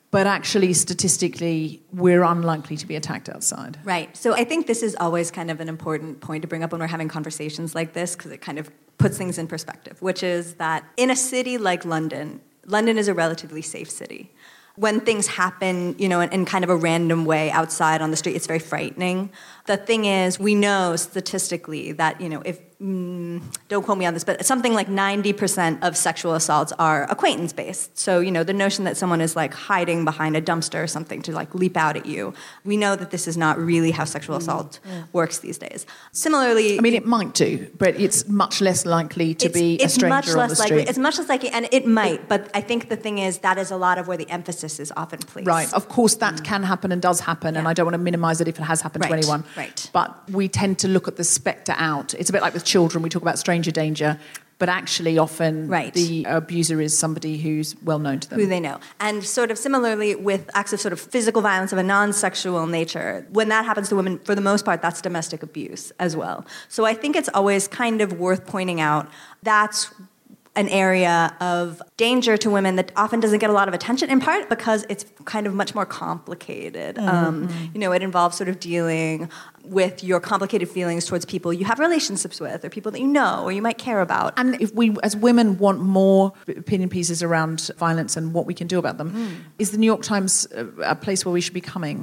but actually statistically we're unlikely to be attacked outside. Right. So I think this is always kind of an important point to bring up when we're having conversations like this, because it kind of puts things in perspective, which is that in a city like London, London is a relatively safe city. When things happen, you know, in, in kind of a random way outside on the street, it's very frightening. The thing is, we know statistically that, you know, if, mm, don't quote me on this, but something like ninety percent of sexual assaults are acquaintance-based. So, you know, the notion that someone is, like, hiding behind a dumpster or something to, like, leap out at you, we know that this is not really how sexual assault mm. works these days. Similarly... I mean, it might do, but it's much less likely to be a stranger much on less the street. Likely. It's much less likely, and it might, but I think the thing is that is a lot of where the emphasis is often placed. Right. Of course, that mm. can happen and does happen, yeah. and I don't want to minimise it if it has happened right. to anyone. Right. But we tend to look at the spectre out. It's a bit like with children. We talk about stranger danger, but actually often right. the abuser is somebody who's well known to them. Who they know. And sort of similarly with acts of sort of physical violence of a non-sexual nature, when that happens to women, for the most part, that's domestic abuse as well. So I think it's always kind of worth pointing out that's an area of danger to women that often doesn't get a lot of attention, in part because it's kind of much more complicated. Mm-hmm. Um, you know, it involves sort of dealing with your complicated feelings towards people you have relationships with or people that you know or you might care about. And if we, as women, want more opinion pieces around violence and what we can do about them, mm. is the New York Times a place where we should be coming?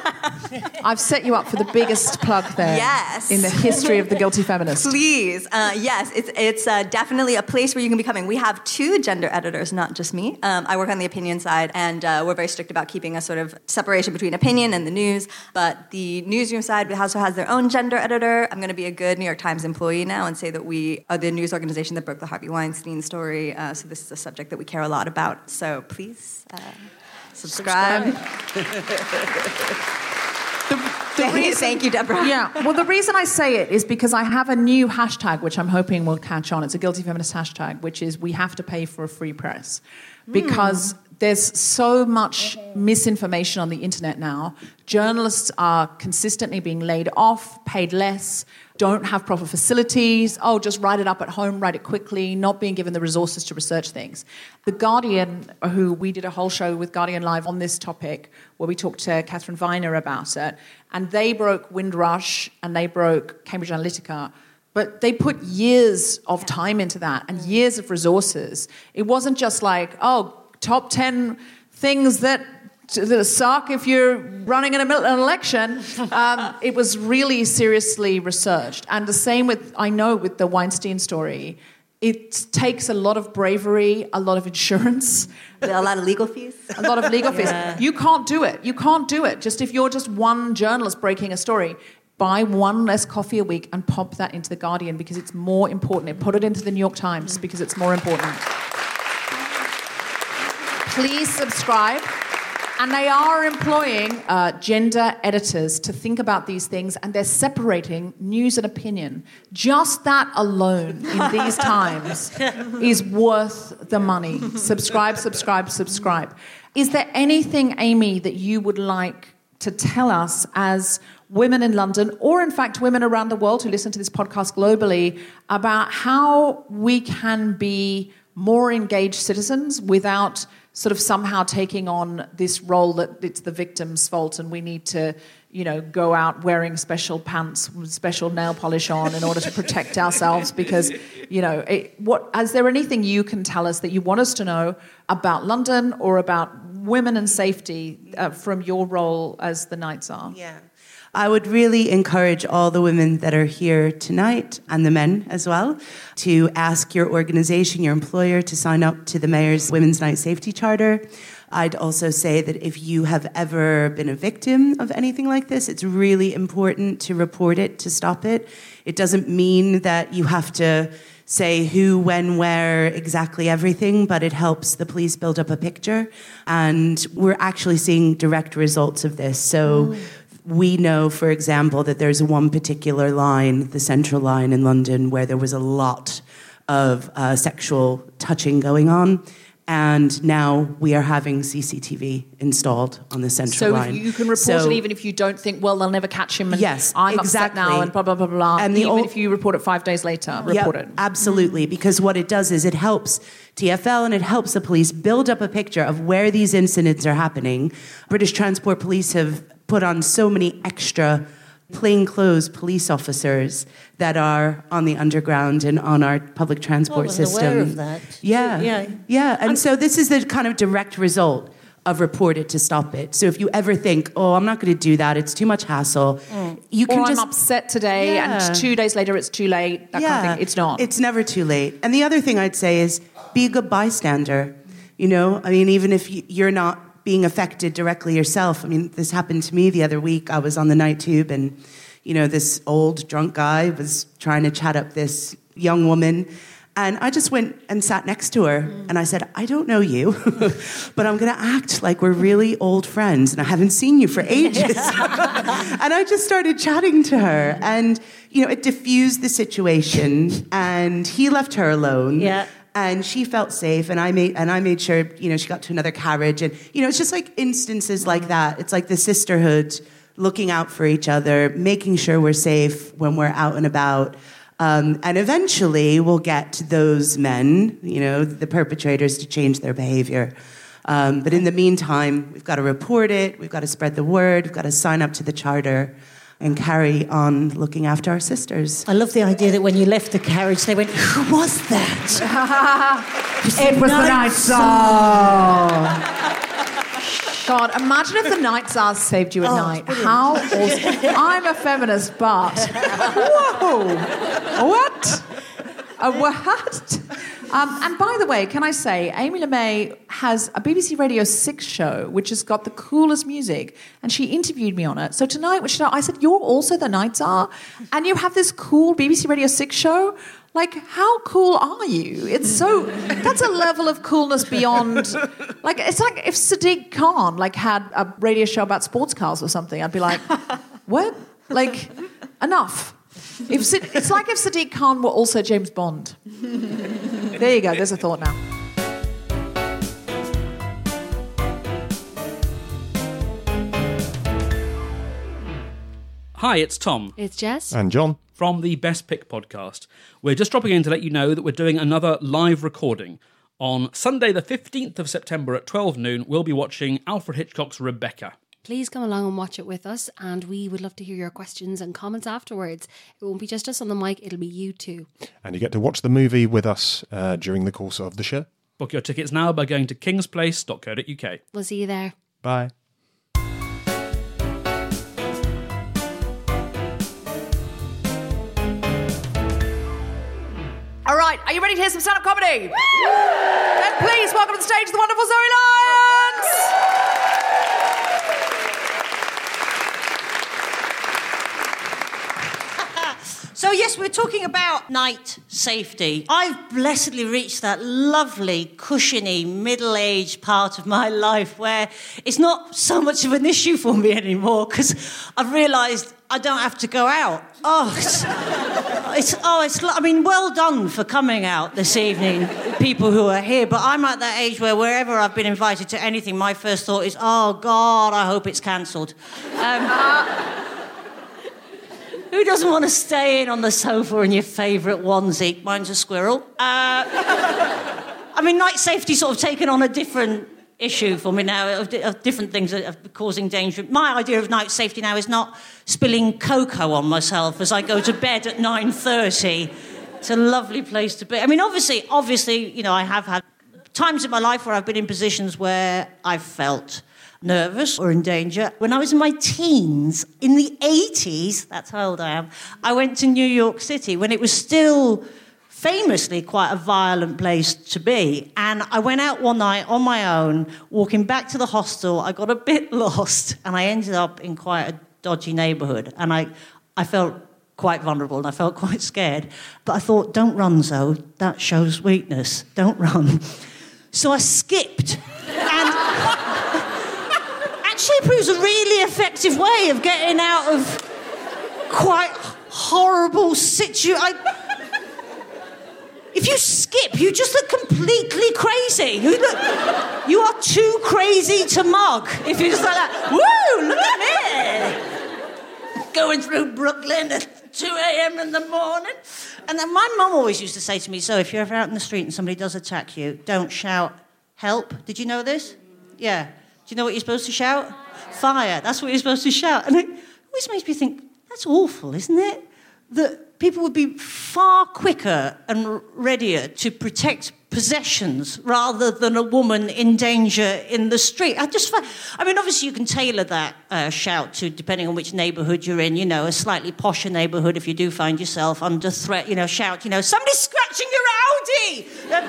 I've set you up for the biggest plug there yes. in the history of the Guilty Feminist. Please. Uh, yes, it's, it's uh, definitely a place where you can be coming. We have two gender editors, not just me. Um, I work on the opinion side, and uh, we're very strict about keeping a sort of separation between opinion and the news. But the newsroom side also has their own gender editor. I'm going to be a good New York Times employee now and say that we are the news organization that broke the Harvey Weinstein story. Uh, so this is a subject that we care a lot about. So please uh, subscribe. The, the reason, Thank you, Deborah. Yeah. Well, the reason I say it is because I have a new hashtag, which I'm hoping will catch on. It's a Guilty Feminist hashtag, which is we have to pay for a free press. Because mm. there's so much misinformation on the internet now. Journalists are consistently being laid off, paid less, don't have proper facilities. Oh, just write it up at home, write it quickly, not being given the resources to research things. The Guardian, who we did a whole show with Guardian Live on this topic, where we talked to Catherine Viner about it, and they broke Windrush and they broke Cambridge Analytica. But they put years of time into that and years of resources. It wasn't just like, oh, top ten things that, that suck if you're running in a, an election. Um, it was really seriously researched. And the same with, I know, with the Weinstein story. It takes a lot of bravery, a lot of insurance. A lot of legal fees. A lot of legal fees. Yeah. You can't do it. You can't do it. Just if you're just one journalist breaking a story, buy one less coffee a week and pop that into The Guardian because it's more important. Put it into the New York Times because it's more important. Please subscribe. And they are employing uh, gender editors to think about these things, and they're separating news and opinion. Just that alone in these times is worth the money. Subscribe, subscribe, subscribe. Is there anything, Amy, that you would like to tell us as women in London, or in fact women around the world who listen to this podcast globally, about how we can be more engaged citizens without sort of somehow taking on this role that it's the victim's fault and we need to, you know, go out wearing special pants with special nail polish on in order to protect ourselves because, you know, it, what, is there anything you can tell us that you want us to know about London or about women and safety uh, from your role as the Night Tsar? Yeah. I would really encourage all the women that are here tonight, and the men as well, to ask your organization, your employer, to sign up to the Mayor's Women's Night Safety Charter. I'd also say that if you have ever been a victim of anything like this, it's really important to report it, to stop it. It doesn't mean that you have to say who, when, where, exactly everything, but it helps the police build up a picture. And we're actually seeing direct results of this. So mm. we know, for example, that there's one particular line, the Central Line in London, where there was a lot of uh, sexual touching going on. And now we are having C C T V installed on the central so line. So you can report so, it even if you don't think, well, they'll never catch him. And yes, I'm exactly. upset now and blah, blah, blah, blah. And even old, if you report it five days later, report yep, it. Absolutely, because what it does is it helps T F L and it helps the police build up a picture of where these incidents are happening. British Transport Police have put on so many extra plainclothes police officers that are on the underground and on our public transport I wasn't system. aware of that. Yeah, yeah, yeah. And I'm, so this is the kind of direct result of report it to stop it. So if you ever think, oh, I'm not going to do that, it's too much hassle, mm. you can or just... I'm upset today, yeah. and two days later it's too late, that yeah. kind of thing. It's not. It's never too late. And the other thing I'd say is be a good bystander. You know, I mean, even if you're not being affected directly yourself. I mean, this happened to me the other week. I was on the night tube and, you know, this old drunk guy was trying to chat up this young woman. And I just went and sat next to her and I said, I don't know you, but I'm going to act like we're really old friends and I haven't seen you for ages. And I just started chatting to her and, you know, it diffused the situation and he left her alone. Yeah. And she felt safe, and I made and I made sure, you know, she got to another carriage, and you know, it's just like instances like that. It's like the sisterhood, looking out for each other, making sure we're safe when we're out and about, um, and eventually we'll get those men, you know, the perpetrators, to change their behavior. Um, but in the meantime, we've got to report it, we've got to spread the word, we've got to sign up to the charter. And carry on looking after our sisters. I love the idea that when you left the carriage, they went, who was that? It was the Night Tsar. God, imagine if the Night Tsar saved you at oh, night. How awesome. I'm a feminist, but... Whoa! What? A what? Um, and by the way, can I say, Amy LeMay has a B B C Radio six show, which has got the coolest music, and she interviewed me on it. So tonight, when she, I said, you're also the Night Tsar, and you have this cool B B C Radio six show? Like, how cool are you? It's so... That's a level of coolness beyond... Like, it's like if Sadiq Khan, like, had a radio show about sports cars or something, I'd be like, what? Like, enough. If it's like if Sadiq Khan were also James Bond. There you go, there's a thought now. Hi, it's Tom. It's Jess. And John. From the Best Pick podcast. We're just dropping in to let you know that we're doing another live recording. On Sunday the fifteenth of September at twelve noon, we'll be watching Alfred Hitchcock's Rebecca. Please come along and watch it with us, and we would love to hear your questions and comments afterwards. It won't be just us on the mic, it'll be you too. And you get to watch the movie with us uh, during the course of the show. Book your tickets now by going to kingsplace dot co dot uk. We'll see you there. Bye. All right, are you ready to hear some stand-up comedy? Then please welcome to the stage the wonderful Zoe Lyons! So yes, we're talking about night safety. I've blessedly reached that lovely, cushiony, middle-aged part of my life where it's not so much of an issue for me anymore because I've realised I don't have to go out. Oh, it's, it's oh, it's. I mean, well done for coming out this evening, people who are here. But I'm at that age where wherever I've been invited to anything, my first thought is, oh God, I hope it's cancelled. Um, Who doesn't want to stay in on the sofa in your favourite onesie? Mine's a squirrel. Uh, I mean, night safety's sort of taken on a different issue for me now, of, of different things that are causing danger. My idea of night safety now is not spilling cocoa on myself as I go to bed at nine thirty. It's a lovely place to be. I mean, obviously, obviously, you know, I have had times in my life where I've been in positions where I've felt nervous or in danger. When I was in my teens, in the eighties, that's how old I am, I went to New York City when it was still famously quite a violent place to be. And I went out one night on my own, walking back to the hostel. I got a bit lost and I ended up in quite a dodgy neighbourhood. And I, I felt quite vulnerable and I felt quite scared. But I thought, don't run, Zoe. That shows weakness. Don't run. So I skipped. And actually it proves a really effective way of getting out of quite horrible situations. If you skip, you just look completely crazy. You look, you are too crazy to mug. If you're just like that, woo, look at me. Going through Brooklyn at two a.m. in the morning. And then my mum always used to say to me, so if you're ever out in the street and somebody does attack you, don't shout, help. Did you know this? Yeah. Do you know what you're supposed to shout? Fire. That's what you're supposed to shout. And it always makes me think, that's awful, isn't it? That people would be far quicker and readier to protect possessions rather than a woman in danger in the street. I just find, I mean, obviously you can tailor that uh, shout to depending on which neighbourhood you're in. You know, a slightly posher neighbourhood, if you do find yourself under threat, you know, shout, you know, somebody's scratching your Audi!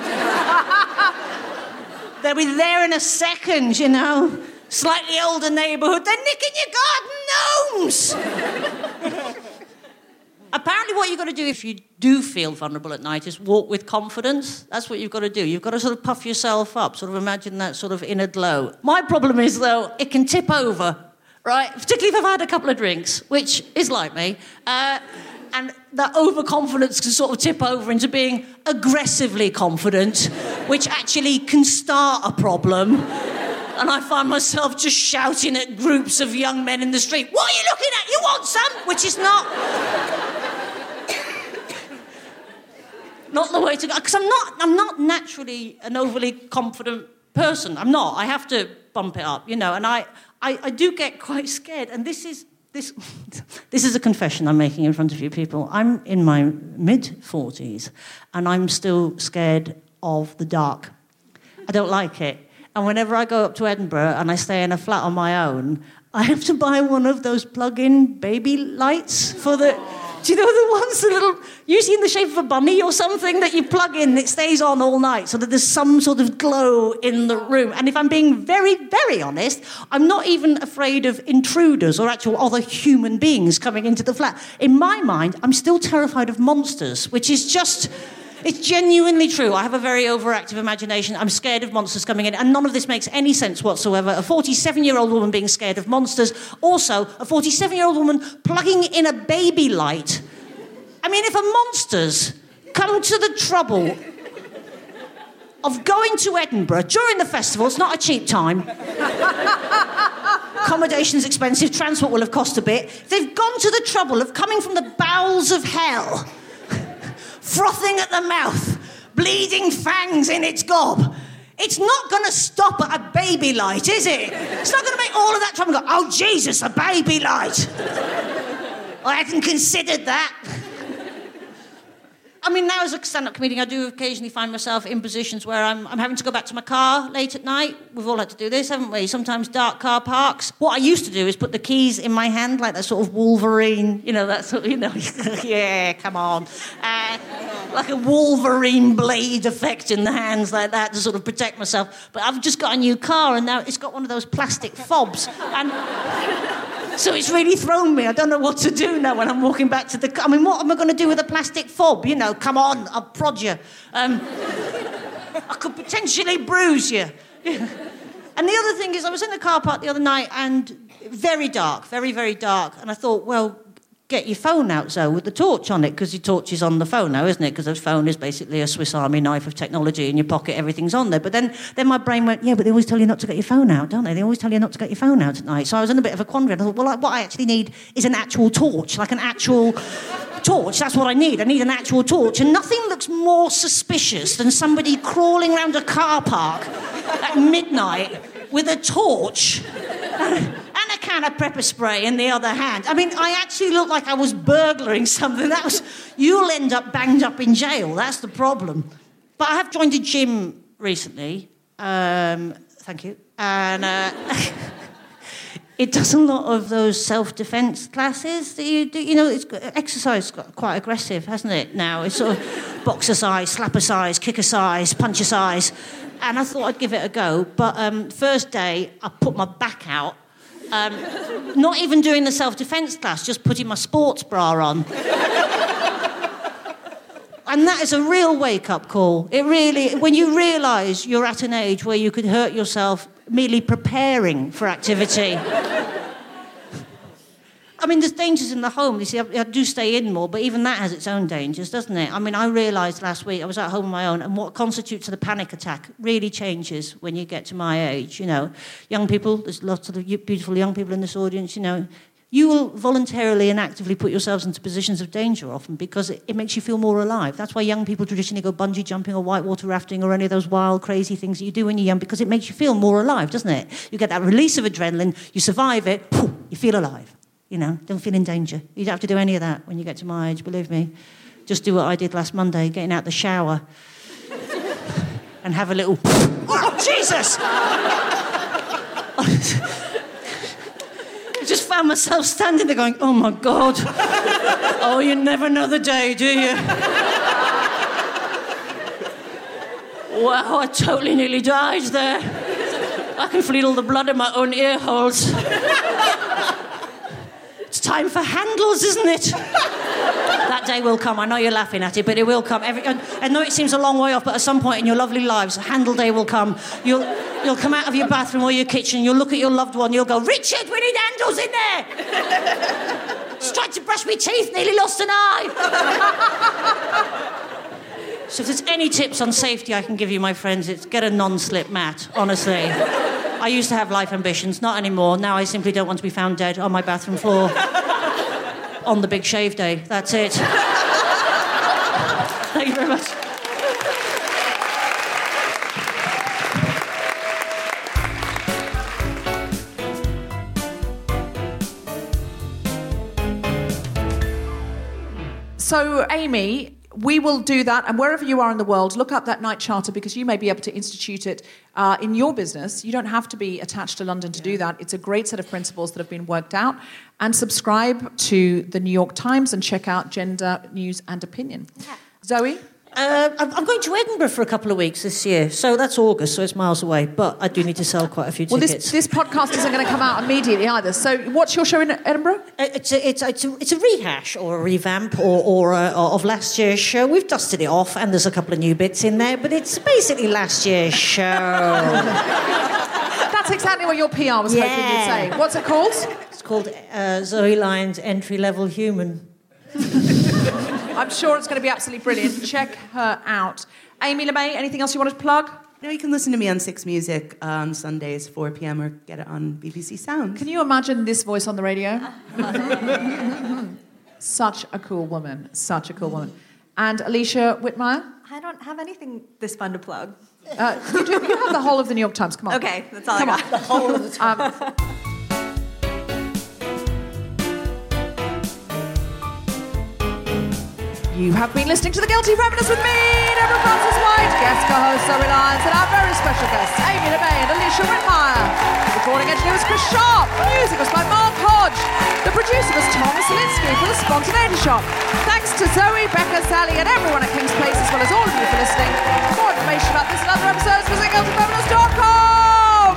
They'll be there in a second, you know. Slightly older neighbourhood, they're nicking your garden gnomes! Apparently what you've got to do if you do feel vulnerable at night is walk with confidence. That's what you've got to do. You've got to sort of puff yourself up, sort of imagine that sort of inner glow. My problem is, though, it can tip over, right? Particularly if I've had a couple of drinks, which is like me. Uh, and that overconfidence can sort of tip over into being aggressively confident, which actually can start a problem. And I find myself just shouting at groups of young men in the street, what are you looking at? You want some? Which is not... not the way to go. Because I'm not, I'm not naturally an overly confident person. I'm not. I have to bump it up, you know. And I, I, I do get quite scared. And this is... This, this is a confession I'm making in front of you people. I'm in my mid-forties, and I'm still scared of the dark. I don't like it. And whenever I go up to Edinburgh and I stay in a flat on my own, I have to buy one of those plug-in baby lights for the... Do you know the ones, the little... usually in the shape of a bunny or something that you plug in, it stays on all night so that there's some sort of glow in the room. And if I'm being very, very honest, I'm not even afraid of intruders or actual other human beings coming into the flat. In my mind, I'm still terrified of monsters, which is just... It's genuinely true. I have a very overactive imagination. I'm scared of monsters coming in, and none of this makes any sense whatsoever. A forty-seven-year-old woman being scared of monsters. Also, a forty-seven-year-old woman plugging in a baby light. I mean, if a monsters come to the trouble of going to Edinburgh during the festival, it's not a cheap time. Accommodation's expensive, transport will have cost a bit. They've gone to the trouble of coming from the bowels of hell, frothing at the mouth, bleeding fangs in its gob. It's not going to stop at a baby light, is it? It's not going to make all of that trouble and go, oh, Jesus, a baby light. I hadn't considered that. I mean, now as a stand-up comedian, I do occasionally find myself in positions where I'm, I'm having to go back to my car late at night. We've all had to do this, haven't we? Sometimes dark car parks. What I used to do is put the keys in my hand, like that sort of Wolverine, you know, that sort of, you know, yeah, come on. Uh, like a Wolverine blade effect in the hands like that to sort of protect myself. But I've just got a new car, and now it's got one of those plastic fobs. And... so it's really thrown me. I don't know what to do now when I'm walking back to the car. I mean, what am I going to do with a plastic fob? You know, come on, I'll prod you. Um, I could potentially bruise you. And the other thing is, I was in the car park the other night, and very dark, very, very dark. And I thought, well, get your phone out, Zoe, with the torch on it, because your torch is on the phone now, isn't it? Because the phone is basically a Swiss Army knife of technology in your pocket, everything's on there. But then, then my brain went, yeah, but they always tell you not to get your phone out, don't they? They always tell you not to get your phone out at night. So I was in a bit of a quandary. I thought, well, what I actually need is an actual torch, like an actual torch. That's what I need. I need an actual torch. And nothing looks more suspicious than somebody crawling around a car park at midnight with a torch and a can of pepper spray in the other hand. I mean, I actually looked like I was burglaring something. That was, you'll end up banged up in jail. That's the problem. But I have joined a gym recently. Um, thank you. And uh, it does a lot of those self-defense classes that you do. You know, it's exercise is quite aggressive, hasn't it? Now it's sort of boxercise, slappercise, kickercise, punchercise. And I thought I'd give it a go. But um, first day, I put my back out. Um, not even doing the self-defense class, just putting my sports bra on. And that is a real wake-up call. It really, when you realise you're at an age where you could hurt yourself merely preparing for activity. I mean, there's dangers in the home. You see, I, I do stay in more, but even that has its own dangers, doesn't it? I mean, I realised last week I was at home on my own, and what constitutes a panic attack really changes when you get to my age, you know. Young people, there's lots of beautiful young people in this audience, you know. You will voluntarily and actively put yourselves into positions of danger often because it, it makes you feel more alive. That's why young people traditionally go bungee jumping or whitewater rafting or any of those wild, crazy things that you do when you're young because it makes you feel more alive, doesn't it? You get that release of adrenaline, you survive it, poof, you feel alive. You know, don't feel in danger. You don't have to do any of that when you get to my age, believe me. Just do what I did last Monday, getting out the shower and have a little... Oh, Jesus! I just found myself standing there going, oh, my God. Oh, you never know the day, do you? Wow, I totally nearly died there. I can feel all the blood in my own ear holes. It's time for handles, isn't it? That day will come. I know you're laughing at it, but it will come. Every, I know it seems a long way off, but at some point in your lovely lives, handle day will come. You'll, you'll come out of your bathroom or your kitchen, you'll look at your loved one, you'll go, Richard, we need handles in there! Just tried to brush my teeth, nearly lost an eye. So if there's any tips on safety I can give you, my friends, it's get a non-slip mat, honestly. I used to have life ambitions, not anymore. Now I simply don't want to be found dead on my bathroom floor on the big shave day. That's it. Thank you very much. So, Amy, we will do that, and wherever you are in the world, look up that night charter because you may be able to institute it uh, in your business. You don't have to be attached to London to do that. It's a great set of principles that have been worked out. And subscribe to the New York Times and check out Gender News and Opinion. Yeah. Zoe? Uh, I'm going to Edinburgh for a couple of weeks this year, so that's August, so it's miles away, but I do need to sell quite a few well, tickets. Well, this, this podcast isn't going to come out immediately either, so what's your show in Edinburgh? Uh, it's, a, it's, a, it's, a, it's a rehash or a revamp or, or uh, of last year's show. We've dusted it off, and there's a couple of new bits in there, but it's basically last year's show. That's exactly what your P R was yeah. hoping you'd say. What's it called? It's called uh, Zoe Lyons Entry Level Human. I'm sure it's going to be absolutely brilliant. Check her out. Amy LeMay, anything else you wanted to plug? No, you can listen to me on Six Music on Sundays, four p.m, or get it on B B C Sound. Can you imagine this voice on the radio? Such a cool woman. Such a cool woman. And Alicia Whitmire? I don't have anything this fun to plug. Uh, you, do, you have the whole of the New York Times. Come on. Okay, that's all Come I got. On. The whole of the Times. Um, You have been listening to The Guilty Feminist with me, Deborah Frances-White, guest co-host Zoe Lyons, and our very special guests, Amy LeMay and Alicia Whitmire. The recording engineer was Chris Sharp. The music was by Mark Hodge. The producer was Tom Selinsky for The Spontaneity Shop. Thanks to Zoe, Becca, Sally, and everyone at King's Place, as well as all of you for listening. For more information about this and other episodes, visit guilty feminist dot com.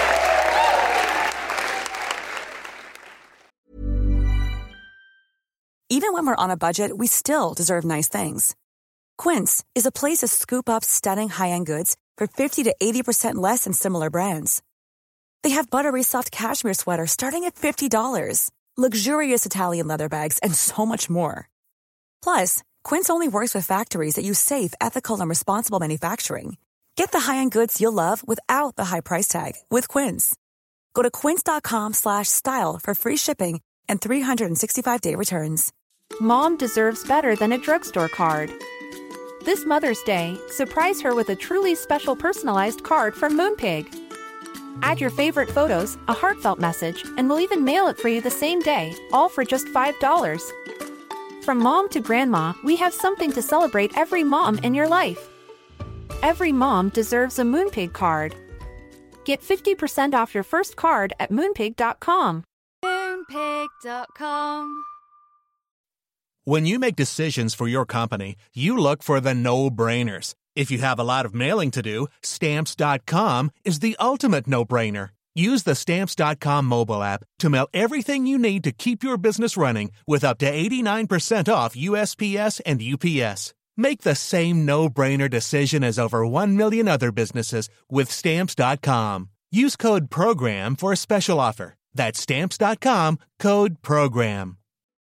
Even when we're on a budget, we still deserve nice things. Quince is a place to scoop up stunning high-end goods for fifty to eighty percent less than similar brands. They have buttery soft cashmere sweaters starting at fifty dollars, luxurious Italian leather bags, and so much more. Plus, Quince only works with factories that use safe, ethical, and responsible manufacturing. Get the high-end goods you'll love without the high price tag with Quince. Go to quince.com slash style for free shipping and three sixty-five day returns. Mom deserves better than a drugstore card. This Mother's Day, surprise her with a truly special personalized card from Moonpig. Add your favorite photos, a heartfelt message, and we'll even mail it for you the same day, all for just five dollars. From mom to grandma, we have something to celebrate every mom in your life. Every mom deserves a Moonpig card. Get fifty percent off your first card at moonpig dot com. moonpig dot com. When you make decisions for your company, you look for the no-brainers. If you have a lot of mailing to do, Stamps dot com is the ultimate no-brainer. Use the Stamps dot com mobile app to mail everything you need to keep your business running with up to eighty-nine percent off U S P S and U P S. Make the same no-brainer decision as over one million other businesses with Stamps dot com. Use code PROGRAM for a special offer. That's Stamps dot com, code PROGRAM.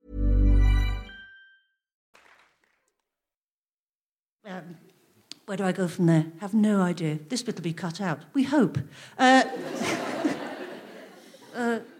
Um, where do I go from there? Have no idea. This bit will be cut out. We hope. Uh, uh,